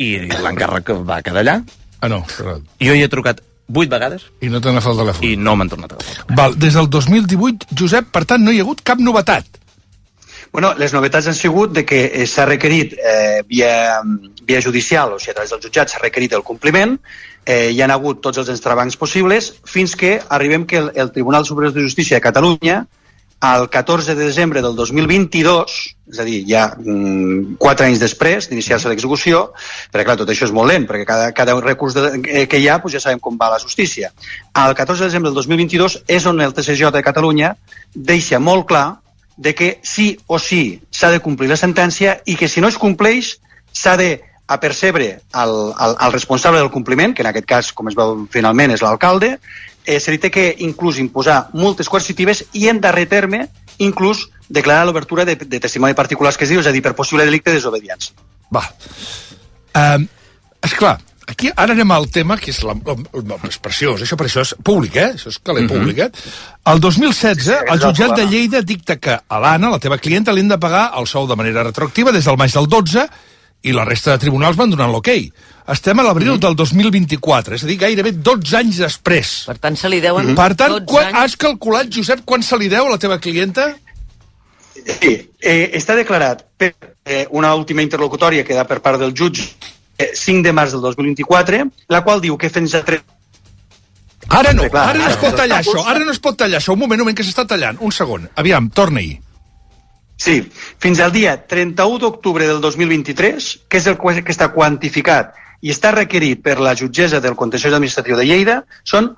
Speaker 6: i l'encàrrec va quedar allà.
Speaker 2: Ah, no.
Speaker 6: Jo hi he trucat 8 vegades.
Speaker 2: I no t'han agafat el telèfon.
Speaker 6: I no m'han tornat a agafar.
Speaker 2: Val, des del 2018, Josep, per tant, no hi ha hagut cap novetat.
Speaker 7: Bueno, les novetats han sigut de que s'ha requerit via judicial, o sigui, a través del jutjat s'ha requerit el compliment, hi han hagut tots els entrebancs possibles, fins que arribem que el Tribunal Superior de Justícia de Catalunya, el 14 de desembre del 2022, és a dir, ja 4 anys després d'iniciar-se l'execució, perquè clar, tot això és molt lent, perquè cada recurs que hi ha, doncs ja sabem com va la justícia. El 14 de desembre del 2022 és on el TSJ de Catalunya deixa molt clar de que sí o sí s'ha de complir la sentència i que si no es compleix s'ha de apercebre al responsable del compliment, que en aquest cas, com es veu finalment, és l'alcalde, se li té que inclús imposar multes coercitives i en darrer terme inclús declarar l'obertura de testimoni particulars que es diu, és a dir, per possible delicte de desobediència.
Speaker 2: Va. Esclar, aquí ara anem al tema que és preciós, això per això és públic, això és caler públic, El 2016, el jutjat de Lleida dicta que a l'Anna, la teva clienta, li han de pagar el sou de manera retroactiva des del maig del 12 i la resta de tribunals van donar l'ok. Estem a l'abril del 2024, és a dir, gairebé 12 anys després.
Speaker 8: Per tant, se li deuen
Speaker 2: Per tant,
Speaker 8: 12 anys.
Speaker 2: has calculat, Josep, quan se li deu a la teva clienta?
Speaker 7: Sí, està declarat per una última interlocutòria que da per part del jutge 5 de març del 2024, la qual diu que fins a 3...
Speaker 2: Ara no es pot tallar això, un moment que s'està tallant, un segon, aviam, torna-hi.
Speaker 7: Sí, fins al dia 31 d'octubre del 2023, que és el que està quantificat i està requerit per la jutgessa del Contenciós Administratiu de Lleida, són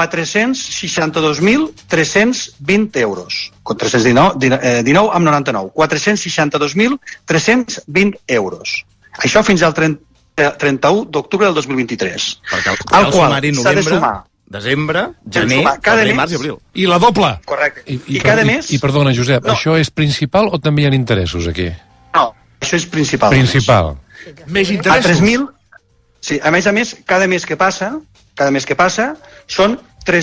Speaker 7: 462.320 euros. 319 amb 99. 462.320 euros. Això fins al 31 d'octubre del 2023.
Speaker 6: Perquè
Speaker 7: al qual s'ha de sumar
Speaker 6: desembre, gener, febrer, març i abril.
Speaker 2: I la doble.
Speaker 7: Correcte. I cada mes...
Speaker 10: I perdona, Josep, això és principal o també hi ha interessos aquí?
Speaker 7: No, això és principal.
Speaker 10: Principal.
Speaker 2: Més interessos.
Speaker 7: A 3.000... Sí, a més, cada mes que passa són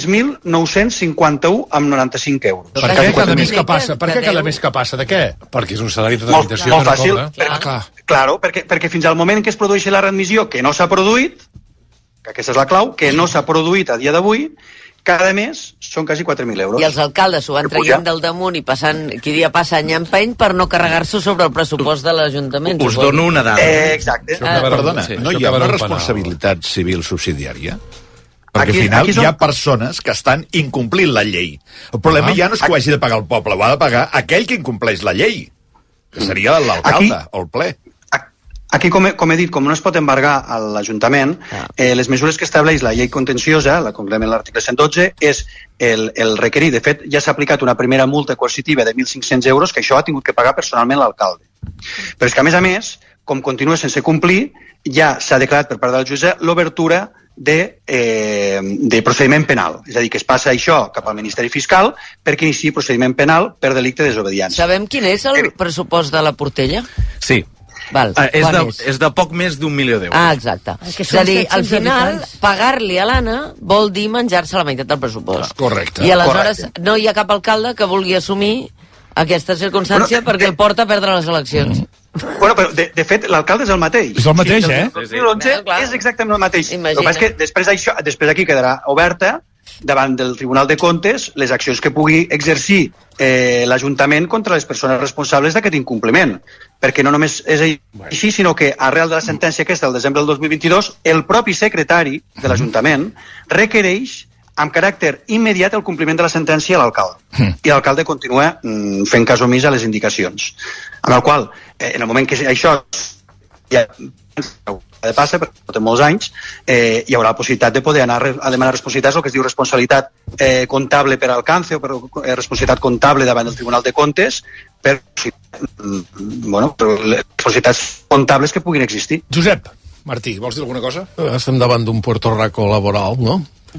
Speaker 7: 3.951 amb 95 euros.
Speaker 2: Per què cada mes que passa? Per què cada mes que passa? De què?
Speaker 10: Perquè és un salari de tramitació.
Speaker 7: Molt fàcil. Claro, perquè fins al moment en què es produeix la readmissió, que no s'ha produït, que aquesta és la clau, que no s'ha produït a dia d'avui, cada mes són quasi 4.000 euros.
Speaker 8: I els alcaldes s'ho van traient del damunt i passant, qui dia passa any empeny per no carregar-se sobre el pressupost de l'Ajuntament.
Speaker 6: Us dono una dada.
Speaker 7: Exacte.
Speaker 21: Perdona, no hi ha una responsabilitat civil subsidiària? Perquè al final hi ha persones que estan incomplint la llei. El problema ja no és que ho hagi de pagar el poble, ho ha de pagar aquell que incompleix la llei, que seria l'alcalde o el ple.
Speaker 7: Aquí, com he dit, com no es pot embargar a l'Ajuntament, les mesures que estableix la llei contenciosa, concretament l'article 112, és el requerir. De fet, ja s'ha aplicat una primera multa coercitiva de 1.500 euros, que això ha tingut que pagar personalment l'alcalde. Però és que, a més, com continua sense complir, ja s'ha declarat per part del jutge l'obertura de procediment penal. És a dir, que es passa això cap al Ministeri Fiscal perquè iniciï procediment penal per delicte de desobediència.
Speaker 8: Sabem quin és el pressupost de la Portella?
Speaker 6: Sí.
Speaker 8: Val,
Speaker 6: és de poc més d'1 milió d'euros.
Speaker 8: Ah, exacte. És a dir, al final, pagar-li a l'Anna vol dir menjar-se la meitat del pressupost.
Speaker 2: Correcte.
Speaker 8: I aleshores no hi ha cap alcalde que vulgui assumir aquesta circumstància perquè el porta a perdre les eleccions.
Speaker 7: Bueno, però de fet l'alcalde és el mateix.
Speaker 2: És el mateix,
Speaker 7: El 2011 és exactament el mateix. El que passa és que després aquí quedarà oberta davant del Tribunal de Comptes les accions que pugui exercir l'Ajuntament contra les persones responsables d'aquest incompliment. Perquè no només és així, sinó que arrel de la sentència aquesta del desembre del 2022, el propi secretari de l'Ajuntament requereix amb caràcter immediat el compliment de la sentència a l'alcalde. I l'alcalde continua fent cas omís a les indicacions. Amb el qual, en el moment que això ja passa, perquè té molts anys, hi haurà la possibilitat de poder anar a demanar responsabilitats, el que es diu responsabilitat comptable per alcance o per responsabilitat comptable davant del Tribunal de Comptes, per responsabilitats comptables que puguin existir.
Speaker 2: Josep Martí, vols dir alguna cosa?
Speaker 10: Estem davant d'un Puerto Rico laboral, no?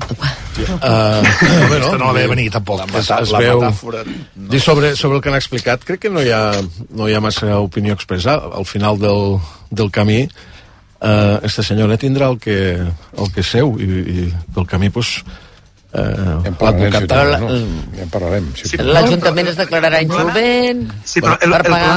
Speaker 2: Aquesta no la veia venir tampoc.
Speaker 10: Es veu... Sobre el que han explicat, crec que no hi ha massa opinió expressada. Al final del camí, esta senyora tindrà el que és seu i pel camí, doncs,
Speaker 21: en parlarem.
Speaker 8: L'Ajuntament es declararà insolvent per pagar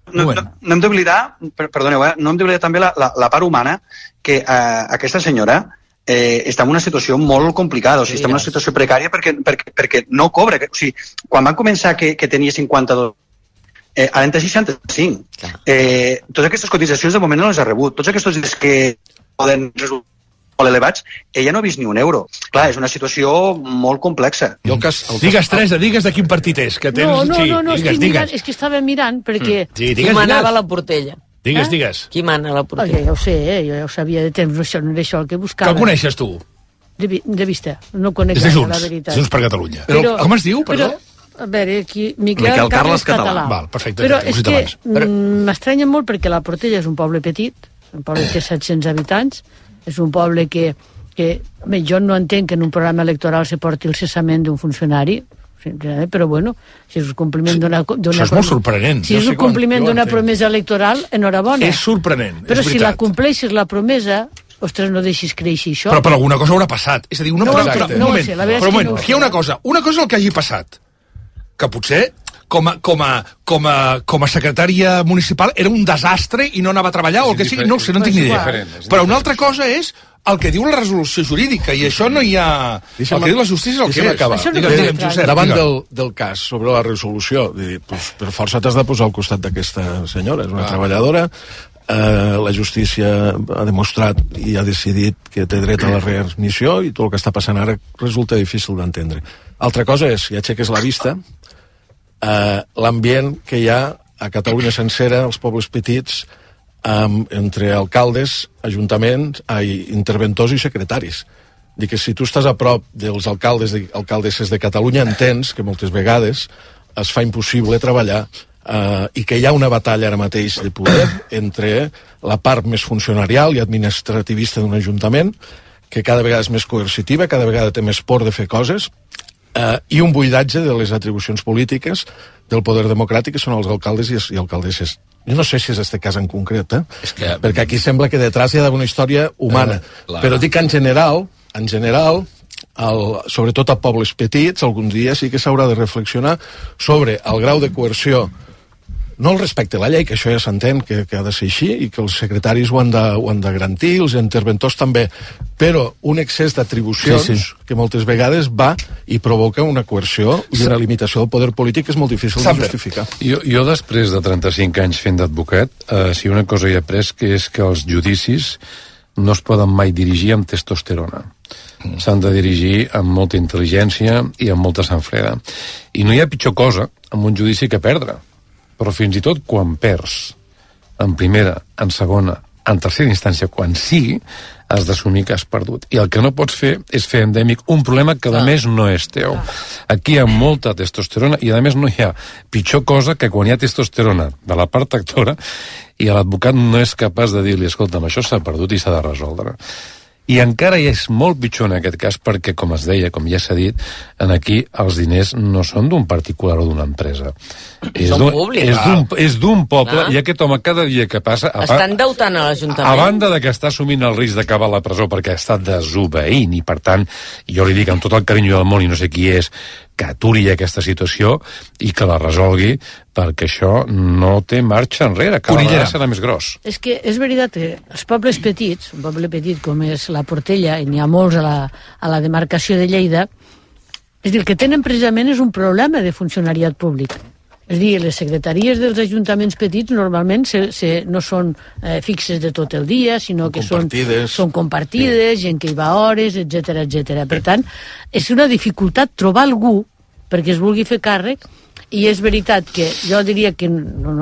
Speaker 7: No hem d'oblidar, perdoneu, no hem d'oblidar també la part humana, que aquesta senyora està en una situació molt complicada, o sigui, està en una situació precària perquè no cobra. O sigui, quan van començar que tenia 52, ara en té 65. Totes aquestes cotitzacions de moment no les ha rebut. Tots aquests diners que poden resultar molt elevats, ella no ha vist ni un euro. Clar, és una situació molt complexa.
Speaker 2: Digues, Teresa, digues de quin partit és. Que tens...
Speaker 4: No, és que estava mirant perquè...
Speaker 8: Qui manava la Portella?
Speaker 2: Digues.
Speaker 8: Qui mana la Portella?
Speaker 4: Ja ho sé, jo ja ho sabia de temps, no era això el que buscava.
Speaker 2: Que el coneixes, tu?
Speaker 4: De vista, no conec
Speaker 2: la
Speaker 4: veritat.
Speaker 2: És de Junts per Catalunya. Però com es diu, perdó?
Speaker 4: A veure, aquí, Miquel Carles Català.
Speaker 2: Val, perfecte.
Speaker 4: Però és que m'estranya molt perquè la Portella és un poble petit, un poble que té 700 habitants, és un poble que jo no entenc que en un programa electoral se porti el cessament d'un funcionari, però bueno, si és un compliment d'una...
Speaker 2: Això és molt sorprenent.
Speaker 4: Si és un compliment d'una promesa electoral, enhorabona.
Speaker 2: És sorprenent,
Speaker 4: però si la compleixes la promesa, ostres, no deixis créixer això.
Speaker 2: Però per alguna cosa haurà passat. És a dir, un moment, aquí hi ha una cosa el que hagi passat, que potser com a secretària municipal era un desastre i no anava a treballar o el que sigui, no sé, no en tinc ni idea. Però una altra cosa és el que diu la resolució jurídica, i això no hi ha... El que diu la justícia és el que és.
Speaker 10: Davant del cas sobre la resolució, per força t'has de posar al costat d'aquesta senyora, és una treballadora, la justícia ha demostrat i ha decidit que té dret a la readmissió i tot el que està passant ara resulta difícil d'entendre. Altra cosa és, si aixeques la vista, l'ambient que hi ha a Catalunya sencera, als pobles petits, entre alcaldes, ajuntaments, interventors i secretaris. Dic que si tu estàs a prop dels alcaldes i alcaldesses de Catalunya, entens que moltes vegades es fa impossible treballar i que hi ha una batalla ara mateix de poder entre la part més funcionarial i administrativista d'un ajuntament, que cada vegada és més coercitiva, cada vegada té més por de fer coses, i un buidatge de les atribucions polítiques del poder democràtic, que són els alcaldes i alcaldesses. Jo no sé si és este cas en concret, perquè aquí sembla que detrás hi ha una història humana, però dic que en general, sobretot a pobles petits, algun dia sí que s'haurà de reflexionar sobre el grau de coerció, no el respecte a la llei, que això ja s'entén que ha de ser així i que els secretaris ho han de garantir, els interventors també, però un excés d'atribucions que moltes vegades va i provoca una coerció i una limitació del poder polític que és molt difícil de justificar.
Speaker 12: Jo després de 35 anys fent d'advocat, si una cosa he après que és que els judicis no es poden mai dirigir amb testosterona. S'han de dirigir amb molta intel·ligència i amb molta sang freda. I no hi ha pitjor cosa amb un judici que perdre. Però fins i tot quan perds, en primera, en segona, en tercera instància, quan sigui, has d'assumir que has perdut. I el que no pots fer és fer endèmic un problema que, a més, no és teu. Aquí hi ha molta testosterona i, a més, no hi ha pitjor cosa que quan hi ha testosterona de la part actora i l'advocat no és capaç de dir-li, escolta'm, això s'ha perdut i s'ha de resoldre. I encara és molt pitjor en aquest cas perquè, com es deia, com ja s'ha dit, aquí els diners no són d'un particular o d'una empresa.
Speaker 8: Són públics.
Speaker 12: És d'un poble, i aquest home cada dia que passa...
Speaker 8: Està endeutant a l'Ajuntament.
Speaker 12: A banda de que està assumint el risc d'acabar a la presó perquè està desobeint, i per tant, jo li dic amb tot el carinyo del món, i no sé qui és, que aturi aquesta situació i que la resolgui, perquè això no té marxa enrere, cada vegada serà més gros.
Speaker 4: És que és veritat que els pobles petits, un poble petit com és la Portella, i n'hi ha molts a la demarcació de Lleida, és dir, el que tenen precisament és un problema de funcionariat públic. És dir, les secretaries dels ajuntaments petits normalment no són fixes de tot el dia, sinó que són compartides, gent que hi va hores, etc. Per tant, és una dificultat trobar algú perquè es vulgui fer càrrec, i és veritat que jo diria que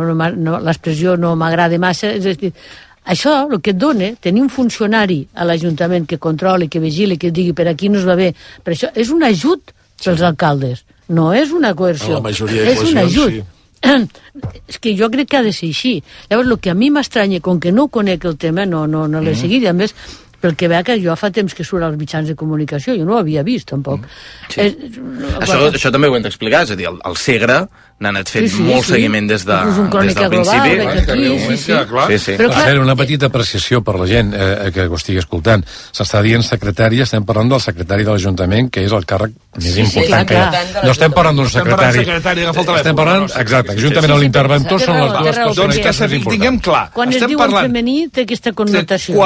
Speaker 4: l'expressió no m'agrada massa, és a dir, això el que et dona, tenir un funcionari a l'Ajuntament que controli, que vigili, que digui per aquí no es va bé, per això és un ajut pels alcaldes, no és una coerció, és un ajut. És que jo crec que ha de ser així. Llavors, el que a mi m'estranya, com que no conec el tema, no l'he seguit, i a més pel que veig que jo fa temps que surt als mitjans de comunicació, jo no ho havia vist, tampoc.
Speaker 6: Sí. Això també ho hem d'explicar, és a dir, el Segre n'ha anat fent molt seguiment des del principi.
Speaker 12: Però una petita apreciació per la gent que ho estigui escoltant. S'està dient secretari, estem parlant del secretari de l'Ajuntament, que és el càrrec més important que hi ha. No estem parlant d'un secretari. Estem parlant, exacte, juntament amb l'interventor són les dues persones
Speaker 2: doncs que tinguem clar.
Speaker 4: Quan es diu en femení té aquesta connotació.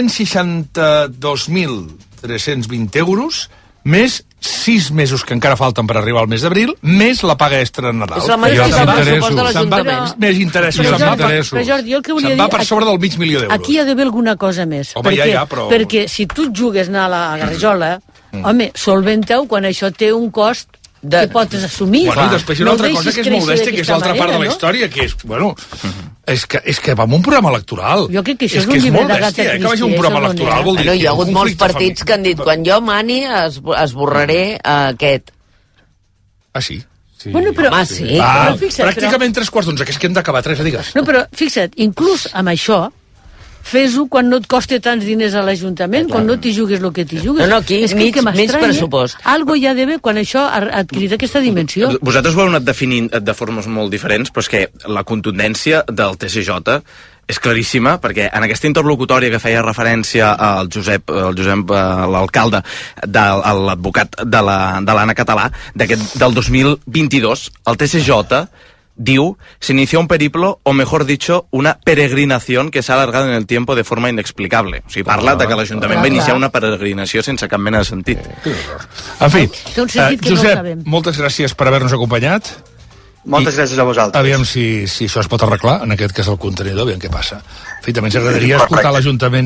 Speaker 2: 462.320 euros més 6 mesos que encara falten per arribar al mes d'abril, més la paga extra de Nadal.
Speaker 8: És la mateixa que va al pressupost de l'Ajuntament.
Speaker 2: Més interessos.
Speaker 4: Però Jordi, jo el que volia dir...
Speaker 2: Se'n va per sobre del $500.000.
Speaker 4: Aquí hi ha d'haver alguna cosa més.
Speaker 2: Home, però...
Speaker 4: Perquè si tu et jugues anar a la Garjola, home, solventeu quan això té un cost que pots assumir.
Speaker 2: Bueno, i després hi ha una altra cosa que és molt bèstia, que és l'altra part de la història, que és, bueno, és que va amb un programa electoral.
Speaker 4: Jo crec que això és un llibre de Gata
Speaker 2: Christie. Que vagi un programa electoral vol dir...
Speaker 8: Hi ha hagut molts partits que han dit, quan jo mani esborraré aquest.
Speaker 2: Ah, sí?
Speaker 4: Bueno, però...
Speaker 8: sí.
Speaker 2: Pràcticament 3:15, que és que hem d'acabar, Teresa, digues.
Speaker 4: No, però fixa't, inclús amb això, fes-ho quan no et costi tants diners a l'Ajuntament, quan no t'hi jugues el que t'hi jugues.
Speaker 8: No, aquí mig pressupost.
Speaker 4: Algo hi ha d'haver quan això ha adquirit aquesta dimensió.
Speaker 6: Vosaltres ho heu anat definint de formes molt diferents, però és que la contundència del TSJ és claríssima, perquè en aquesta interlocutòria que feia referència al Josep, l'alcalde, l'advocat de l'Anna Català, del 2022, el TSJ diu, se inició un periplo, o mejor dicho, una peregrinación que s'ha alargado en el tiempo de forma inexplicable. O sigui, parla de que l'Ajuntament va iniciar una peregrinació sense cap mena de sentit.
Speaker 2: En fi, Josep, moltes gràcies per haver-nos acompanyat.
Speaker 7: Moltes gràcies a vosaltres.
Speaker 2: Aviam si això es pot arreglar, en aquest cas el contenidor, aviam què passa. En fi, també ens agradaria escoltar l'Ajuntament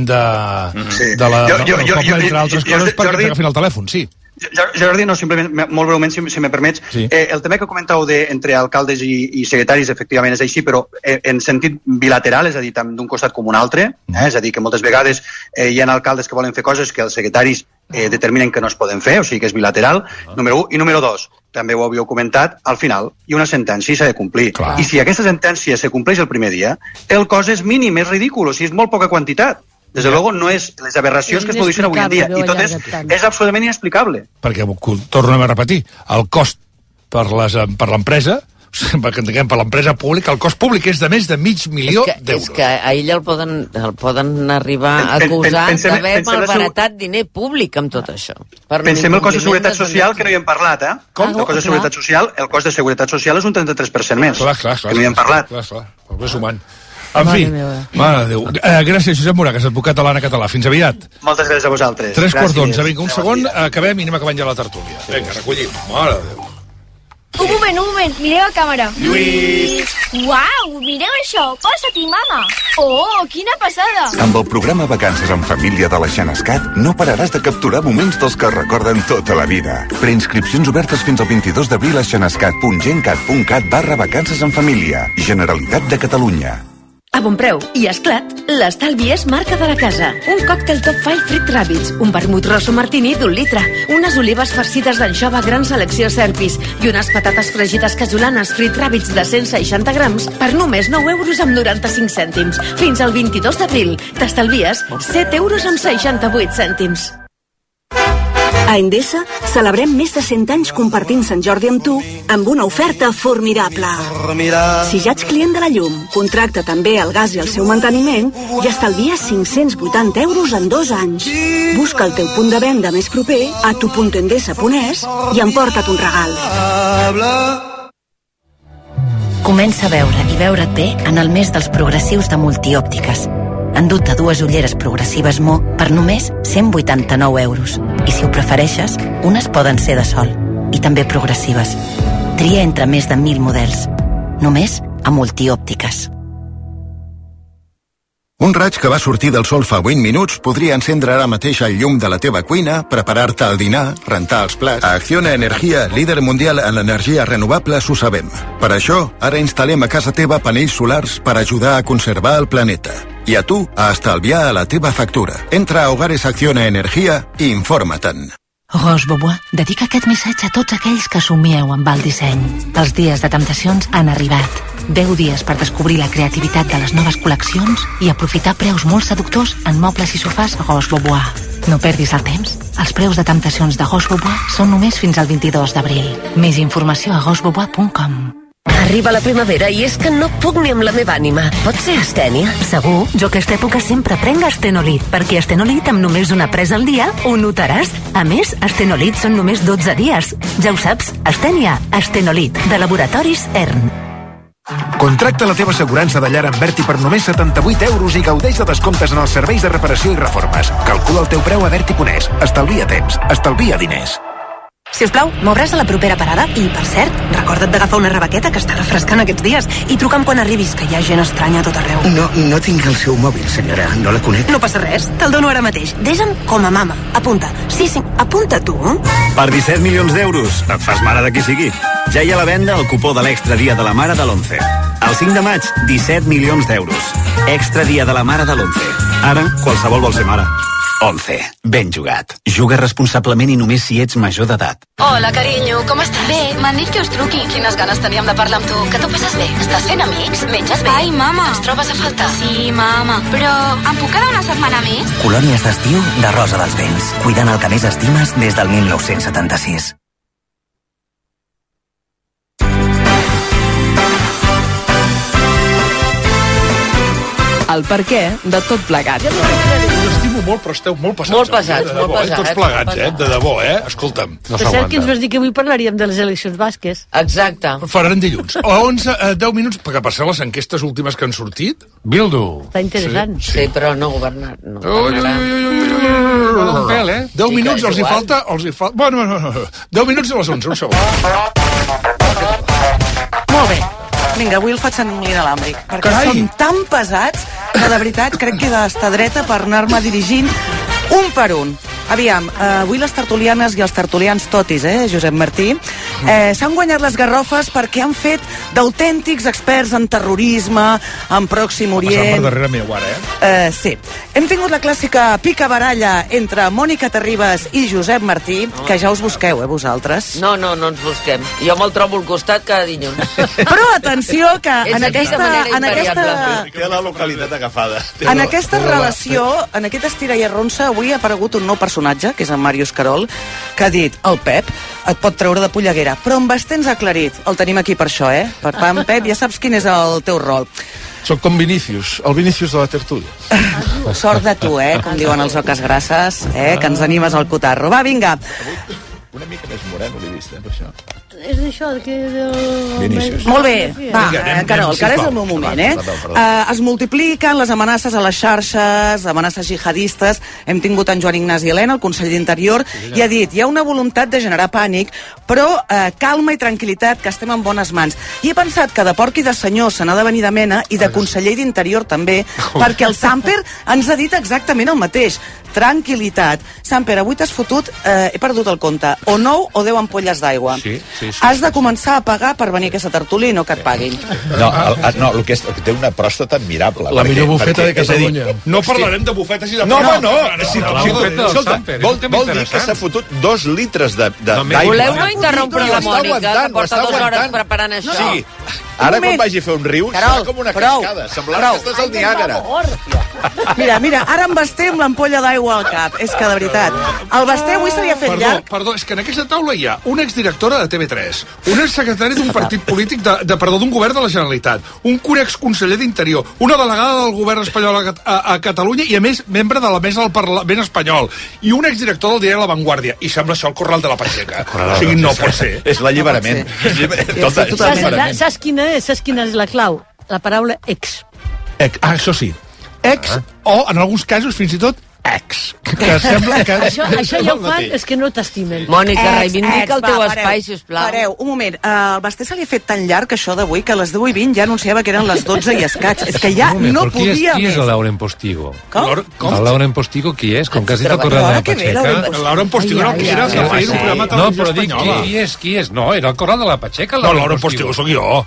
Speaker 2: del poble, entre altres coses, perquè ens agafin el telèfon, sí.
Speaker 7: Jordi, no, simplement, molt breument, si me permets, el tema que comentau entre alcaldes i secretaris, efectivament és així, però en sentit bilateral, és a dir, tant d'un costat com un altre, és a dir, que moltes vegades hi ha alcaldes que volen fer coses que els secretaris determinen que no es poden fer, o sigui que és bilateral, número 1, i número 2, també ho havíeu comentat, al final hi ha una sentència i s'ha de complir. I si aquesta sentència se compleix el primer dia, el cost és mínim, és ridícul, o sigui, és molt poca quantitat. Desde luego no és les aberracions que es produeixen avui en dia, i tot és absolutament inexplicable.
Speaker 2: Perquè, tornem a repetir, el cost per l'empresa, perquè entenguem, per l'empresa pública, el cost públic és de més de $500.000.
Speaker 8: És que a ell el poden arribar a acusar d'haver malbaratat diner públic amb tot això.
Speaker 7: Pensem el cost de seguretat social, que no hi hem parlat, eh? El cost de seguretat social, el cost de seguretat social és un 33% més. Que no hi hem parlat.
Speaker 2: Clar, és humà. En fi, mare de Déu. Gràcies, Josep Moragas, advocat de l'Anna Català. Fins aviat.
Speaker 7: Moltes gràcies a vosaltres.
Speaker 2: 3:15. Vinga, un segon, acabem i anem acabant ja la tertúlia. Vinga, recollim. Mare de Déu.
Speaker 13: Un moment, mireu a càmera.
Speaker 2: Lluís!
Speaker 13: Uau, mireu això, posa-t'hi, mama. Oh, quina passada.
Speaker 14: Amb el programa Vacances en Família de la Xenescat no pararàs de capturar moments dels que recorden tota la vida. Preinscripcions obertes fins al 22 d'abril a xenescat.gencat.cat/vacances en família. Generalitat de Catalunya.
Speaker 15: A bon preu i esclat, l'estalvi és marca de la casa. Un còctel Top 5 Fried Rabbits, un vermut rosso martini d'1 litre, unes olives farcides d'anxova gran selecció Serpis i unes patates fregides casolanes Fried Rabbits de 160 grams per només €9,95. Fins al 22 d'abril t'estalvies €7,68.
Speaker 30: A Endesa celebrem més de 100 anys compartint Sant Jordi amb tu amb una oferta formidable. Si ja ets client de la llum, contracta també el gas i el seu manteniment i estalvies €580 en 2 anys. Busca el teu punt de venda més proper a tu.endesa.es i emporta't un regal.
Speaker 29: Comença a veure i veure't bé en el mes dels progressius de Multiòptiques. Endut-te 2 ulleres progressives Mo per només €189. I si ho prefereixes, unes poden ser de sol i també progressives. Tria entre més de 1.000 models. Només a Multiòptiques.
Speaker 3: Un raig que va sortir del sol fa 20 minuts podria encendre ara mateix el llum de la teva cuina, preparar-te el dinar, rentar els plats. A Acciona Energia, líder mundial en l'energia renovable, ho sabem. Per això, ara instal·lem a casa teva panells solars per ajudar a conservar el planeta. I a tu, a estalviar a la teva factura. Entra a Hogares Acciona Energia i informa-te'n.
Speaker 9: Roche Bobois dedica aquest missatge a tots aquells que somieu amb el disseny. Els dies de temptacions han arribat. 10 dies per descobrir la creativitat de les noves col·leccions i aprofitar preus molt seductors en mobles i sofàs Roche Bobois. No perdis el temps. Els preus de temptacions de Roche Bobois són només fins al 22 d'abril. Més informació a rochebobois.com.
Speaker 15: Arriba la primavera i és que no puc ni amb la meva ànima. Pot ser astènia?
Speaker 9: Segur, jo aquesta època sempre prenc Astenolit, perquè Astenolit amb només una presa al dia ho notaràs. A més, Astenolit són només 12 dies. Ja ho saps, Astènia, Astenolit, de Laboratoris ERN.
Speaker 5: Contracta la teva assegurança de llar amb Berti per només 78 € i gaudeix de descomptes en els serveis de reparació i reformes. Calcula el teu preu a Berti.es. Estalvia temps, estalvia diners.
Speaker 16: Si us plau, m'obres a la propera parada i, per cert, recorda't d'agafar una rebequeta que està refrescant aquests dies i truca'm quan arribis, que hi ha gent estranya a tot arreu.
Speaker 18: No tinc el seu mòbil, senyora, no la conec.
Speaker 16: No passa res, te'l dono ara mateix. Desa'm com a mama. Apunta. Sí, apunta tu.
Speaker 19: Per 17 milions d'euros, et fas mare de qui sigui. Ja hi ha a la venda el cupó de l'Extra Dia de la Mare de l'11. El 5 de maig, 17 milions d'euros. Extra Dia de la Mare de l'11. Ara, qualsevol vol ser mare. 11. Ben jugat. Juga responsablement i només si ets major d'edat.
Speaker 20: Hola, carinyo, com estàs?
Speaker 22: Bé, m'han dit que us truqui.
Speaker 20: Quines ganes teníem de parlar amb tu. Que tu passes bé? Estàs fent amics? Menges bé?
Speaker 22: Ai, mama.
Speaker 20: Ens trobes a faltar?
Speaker 22: Sí, mama. Però em puc quedar una setmana més?
Speaker 23: Colònies d'estiu de Rosa dels Vents. Cuidant el que més estimes des del 1976.
Speaker 17: El perquè de tot plegat.
Speaker 2: Us estimo molt, però esteu molt pesats.
Speaker 8: Molt pesats, molt pesats.
Speaker 2: Tots plegats, de debò, Escolta'm.
Speaker 4: No per cert que ens vas dir que avui parlaríem de les eleccions basques.
Speaker 8: Exacte.
Speaker 2: Faran dilluns. A 10 minuts, perquè per ser les enquestes últimes que han sortit, Bildu.
Speaker 4: Està interessant.
Speaker 8: Sí, però no governar. No
Speaker 2: un pèl, 10 minuts, els hi falta... Bueno, 10 minuts i les 11, un segon.
Speaker 16: Molt bé. Vinga, avui el faig en l'inalàmbric, perquè són tan pesats que de veritat crec que he d'estar dreta per anar-me dirigint un per un. Aviam, avui les tertulianes i els tertulians totis, Josep Martí, s'han guanyat les garrofes perquè han fet d'autèntics experts en terrorisme, en Pròxim Orient...
Speaker 2: Passant per darrere meu, ara,
Speaker 16: Sí. Hem tingut la clàssica pica-baralla entre Mònica Terribas i Josep Martí, que ja us busqueu, vosaltres.
Speaker 8: No ens busquem. Jo me'l trobo al costat cada dilluns.
Speaker 16: Però atenció que en aquesta...
Speaker 21: Té la localitat agafada.
Speaker 16: En aquesta relació, en aquest estira i arronsa, avui ha aparegut un nou personatge, que és en Màrius Carol, que ha dit, el Pep et pot treure de polleguera, però amb bastants aclarit. El tenim aquí per això, Per tant, Pep, ja saps quin és el teu rol.
Speaker 10: Soc com Vinícius, el Vinícius de la tertúlia.
Speaker 16: Sort de tu, com diuen els oques grasses, que ens animes al cotarro. Va, vinga.
Speaker 21: Una mica més moreno l'he vist, per això.
Speaker 4: És d'això, que...
Speaker 16: Vinícius. Molt bé, va, Carol, que ara és el meu moment, Es multipliquen les amenaces a les xarxes, amenaces jihadistes. Hem tingut en Joan Ignasi Elena, el conseller d'Interior, i ha dit, hi ha una voluntat de generar pànic, però calma i tranquil·litat, que estem en bones mans. I he pensat que de porc i de senyor se n'ha de venir de mena, i de conseller d'Interior també, perquè el Samper ens ha dit exactament el mateix. Tranquil·litat. Samper, avui t'has fotut, he perdut el compte, o 9 o 10 ampolles d'aigua.
Speaker 21: Sí.
Speaker 16: Has de començar a pagar per venir a aquesta tertúlia i no que et paguin.
Speaker 21: No, el que té una pròstata admirable.
Speaker 10: La millor bufeta de Catalunya.
Speaker 2: No parlarem de bufetes i de...
Speaker 21: No, escolta, vol dir que s'ha fotut 2 litres d'aigua.
Speaker 8: Voleu no interrompre la Mònica, que porta 2 hores preparant això?
Speaker 21: Sí. Ara quan vagi a fer un riu, serà com una cascada. Semblarà que estàs al Niàgara.
Speaker 16: Mira, ara em Basté amb l'ampolla d'aigua al cap. És que, de veritat, el Basté avui se li ha fet llarg.
Speaker 2: Perdó, és que en aquesta taula hi ha una exdirectora de TV3, un exsecretari d'un partit polític d'un govern de la Generalitat, un exconseller d'Interior, una delegada del govern espanyol a Catalunya i, a més, membre de la mesa del Parlament espanyol, i un exdirector del diari La Vanguardia. I sembla això el Corral de la Pacheca. O sigui, no pot ser.
Speaker 21: És l'alliberament.
Speaker 4: Saps quina és la clau? La paraula ex.
Speaker 2: Això sí. Ex, o en alguns casos fins i tot ex. Que sembla que...
Speaker 4: Això ja ho fan, és que no t'estimen.
Speaker 8: Mònica, reivindica el teu espai, sisplau.
Speaker 16: Pareu, un moment. El Basté se li ha fet tan llarg això d'avui que a les 10:20 ja anunciava que eren les 12 i escaig. És que ja no podia més.
Speaker 12: Qui és el Lauren Postigo?
Speaker 16: Com?
Speaker 12: El Lauren Postigo qui és? Com que has dit el Corral de la Pacheca.
Speaker 2: El Lauren Postigo era el que era de fer un programa de televisió espanyola.
Speaker 12: No, però dic, qui és? No, era el Corral de la Pacheca.
Speaker 2: No, Lauren Postigo sóc jo.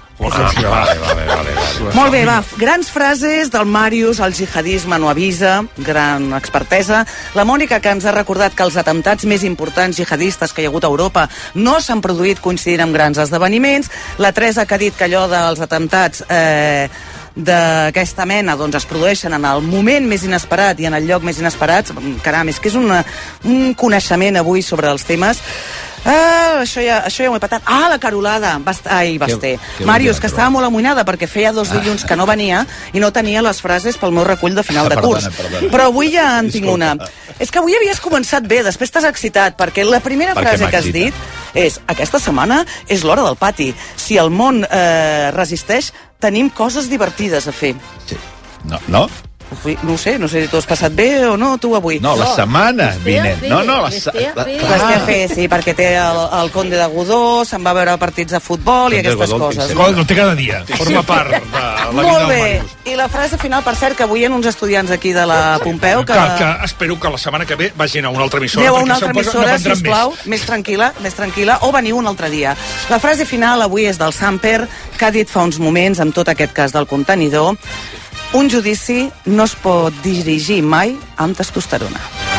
Speaker 16: Molt bé, va. Grans frases del Màrius, el jihadisme no avisa, gran expert incertesa. La Mònica, que ens ha recordat que els atemptats més importants jihadistes que hi ha hagut a Europa no s'han produït coincidint amb grans esdeveniments. La Teresa, que ha dit que allò dels atemptats d'aquesta mena doncs es produeixen en el moment més inesperat i en el lloc més inesperat. Caram, és que és un coneixement avui sobre els temes. Això ja ho he patat. La Carolada. Basté. Màrius, que estava molt amoïnada perquè feia 2 dilluns que no venia i no tenia les frases pel meu recull de final de curs. Però avui ja en tinc una. És que avui havies començat bé, després t'has excitat, perquè la primera frase que has dit és: aquesta setmana és l'hora del pati. Si el món resisteix, tenim coses divertides a fer.
Speaker 21: Sí. No?
Speaker 16: No sé si tu has passat bé o no, tu avui.
Speaker 21: No, la setmana vinent.
Speaker 16: Sí, perquè té el Conde de Godó, se'n va veure partits de futbol i aquestes coses.
Speaker 2: No té cada dia, forma part de la vida
Speaker 16: Molt bé,
Speaker 2: del Màrius.
Speaker 16: I la frase final, per cert, que avui hi ha uns estudiants aquí de la Pompeu que
Speaker 2: espero que la setmana que ve vagin a una altra emissora.
Speaker 16: Aneu a una altra emissora, sisplau, més tranquil·la, o veniu un altre dia. La frase final avui és del Samper, que ha dit fa uns moments, amb tot aquest cas del contenidor: un judici no es pot dirigir mai amb testosterona.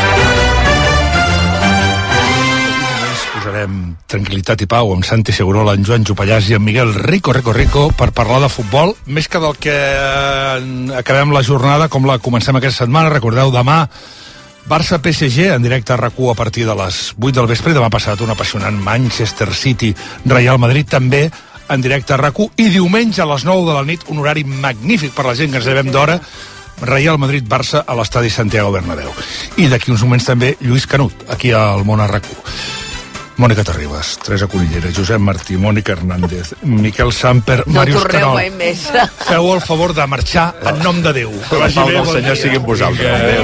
Speaker 2: Posarem tranquil·litat i pau amb Santi Segurola, en Joan Jopallàs i en Miguel Rico per parlar de futbol, més que del que acabem la jornada com la comencem aquesta setmana. Recordeu, demà Barça-PSG en directe a RAC1 a partir de les 8 del vespre. Demà passat un apassionant Manchester City-Real Madrid, també en directe a RAC1, i diumenge a les 9 de la nit, un horari magnífic per la gent que ens devem d'hora, Real Madrid-Barça a l'estadi Santiago Bernabéu. I d'aquí uns moments també Lluís Canut, aquí al Món a RAC1. Mònica Terribas, Teresa Cunillera, Josep Martí, Mònica Hernández, Miquel Samper, Màrius Carol.
Speaker 8: Mai més.
Speaker 2: Feu el favor de marxar en nom de Déu.
Speaker 21: Que vagi bé, el Senyor sigui amb vosaltres. Adéu.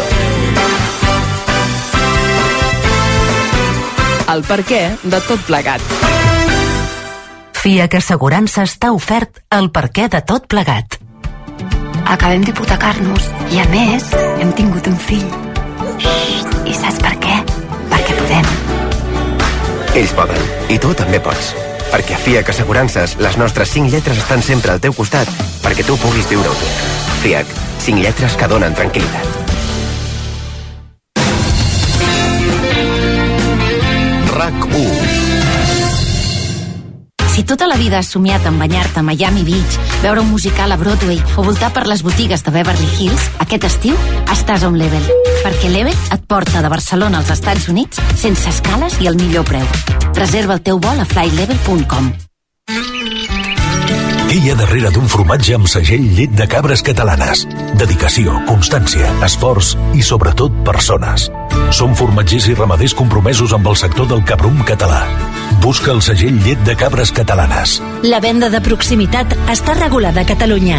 Speaker 17: El perquè de tot plegat.
Speaker 9: FIAC Assegurances t'ha ofert el perquè de tot plegat.
Speaker 1: Acabem d'hipotecar-nos i, a més, hem tingut un fill. I saps per què? Perquè podem.
Speaker 6: Ells poden, i tu també pots. Perquè a FIAC Assegurances les nostres 5 lletres estan sempre al teu costat perquè tu puguis viure-ho tot. FIAC, 5 lletres que donen tranquil·litat.
Speaker 3: RAC1.
Speaker 7: Si tota la vida has somiat en banyar-te a Miami Beach, veure un musical a Broadway o voltar per les botigues de Beverly Hills, aquest estiu estàs a un Level. Perquè Level et porta de Barcelona als Estats Units sense escales i al millor preu. Reserva el teu vol a flylevel.com.
Speaker 11: Què hi ha darrere d'un formatge amb segell llet de cabres catalanes? Dedicació, constància, esforç i, sobretot, persones. Som formatgers i ramaders compromesos amb el sector del cabrum català. Busca el segell llet de cabres catalanes.
Speaker 29: La venda de proximitat està regulada a Catalunya.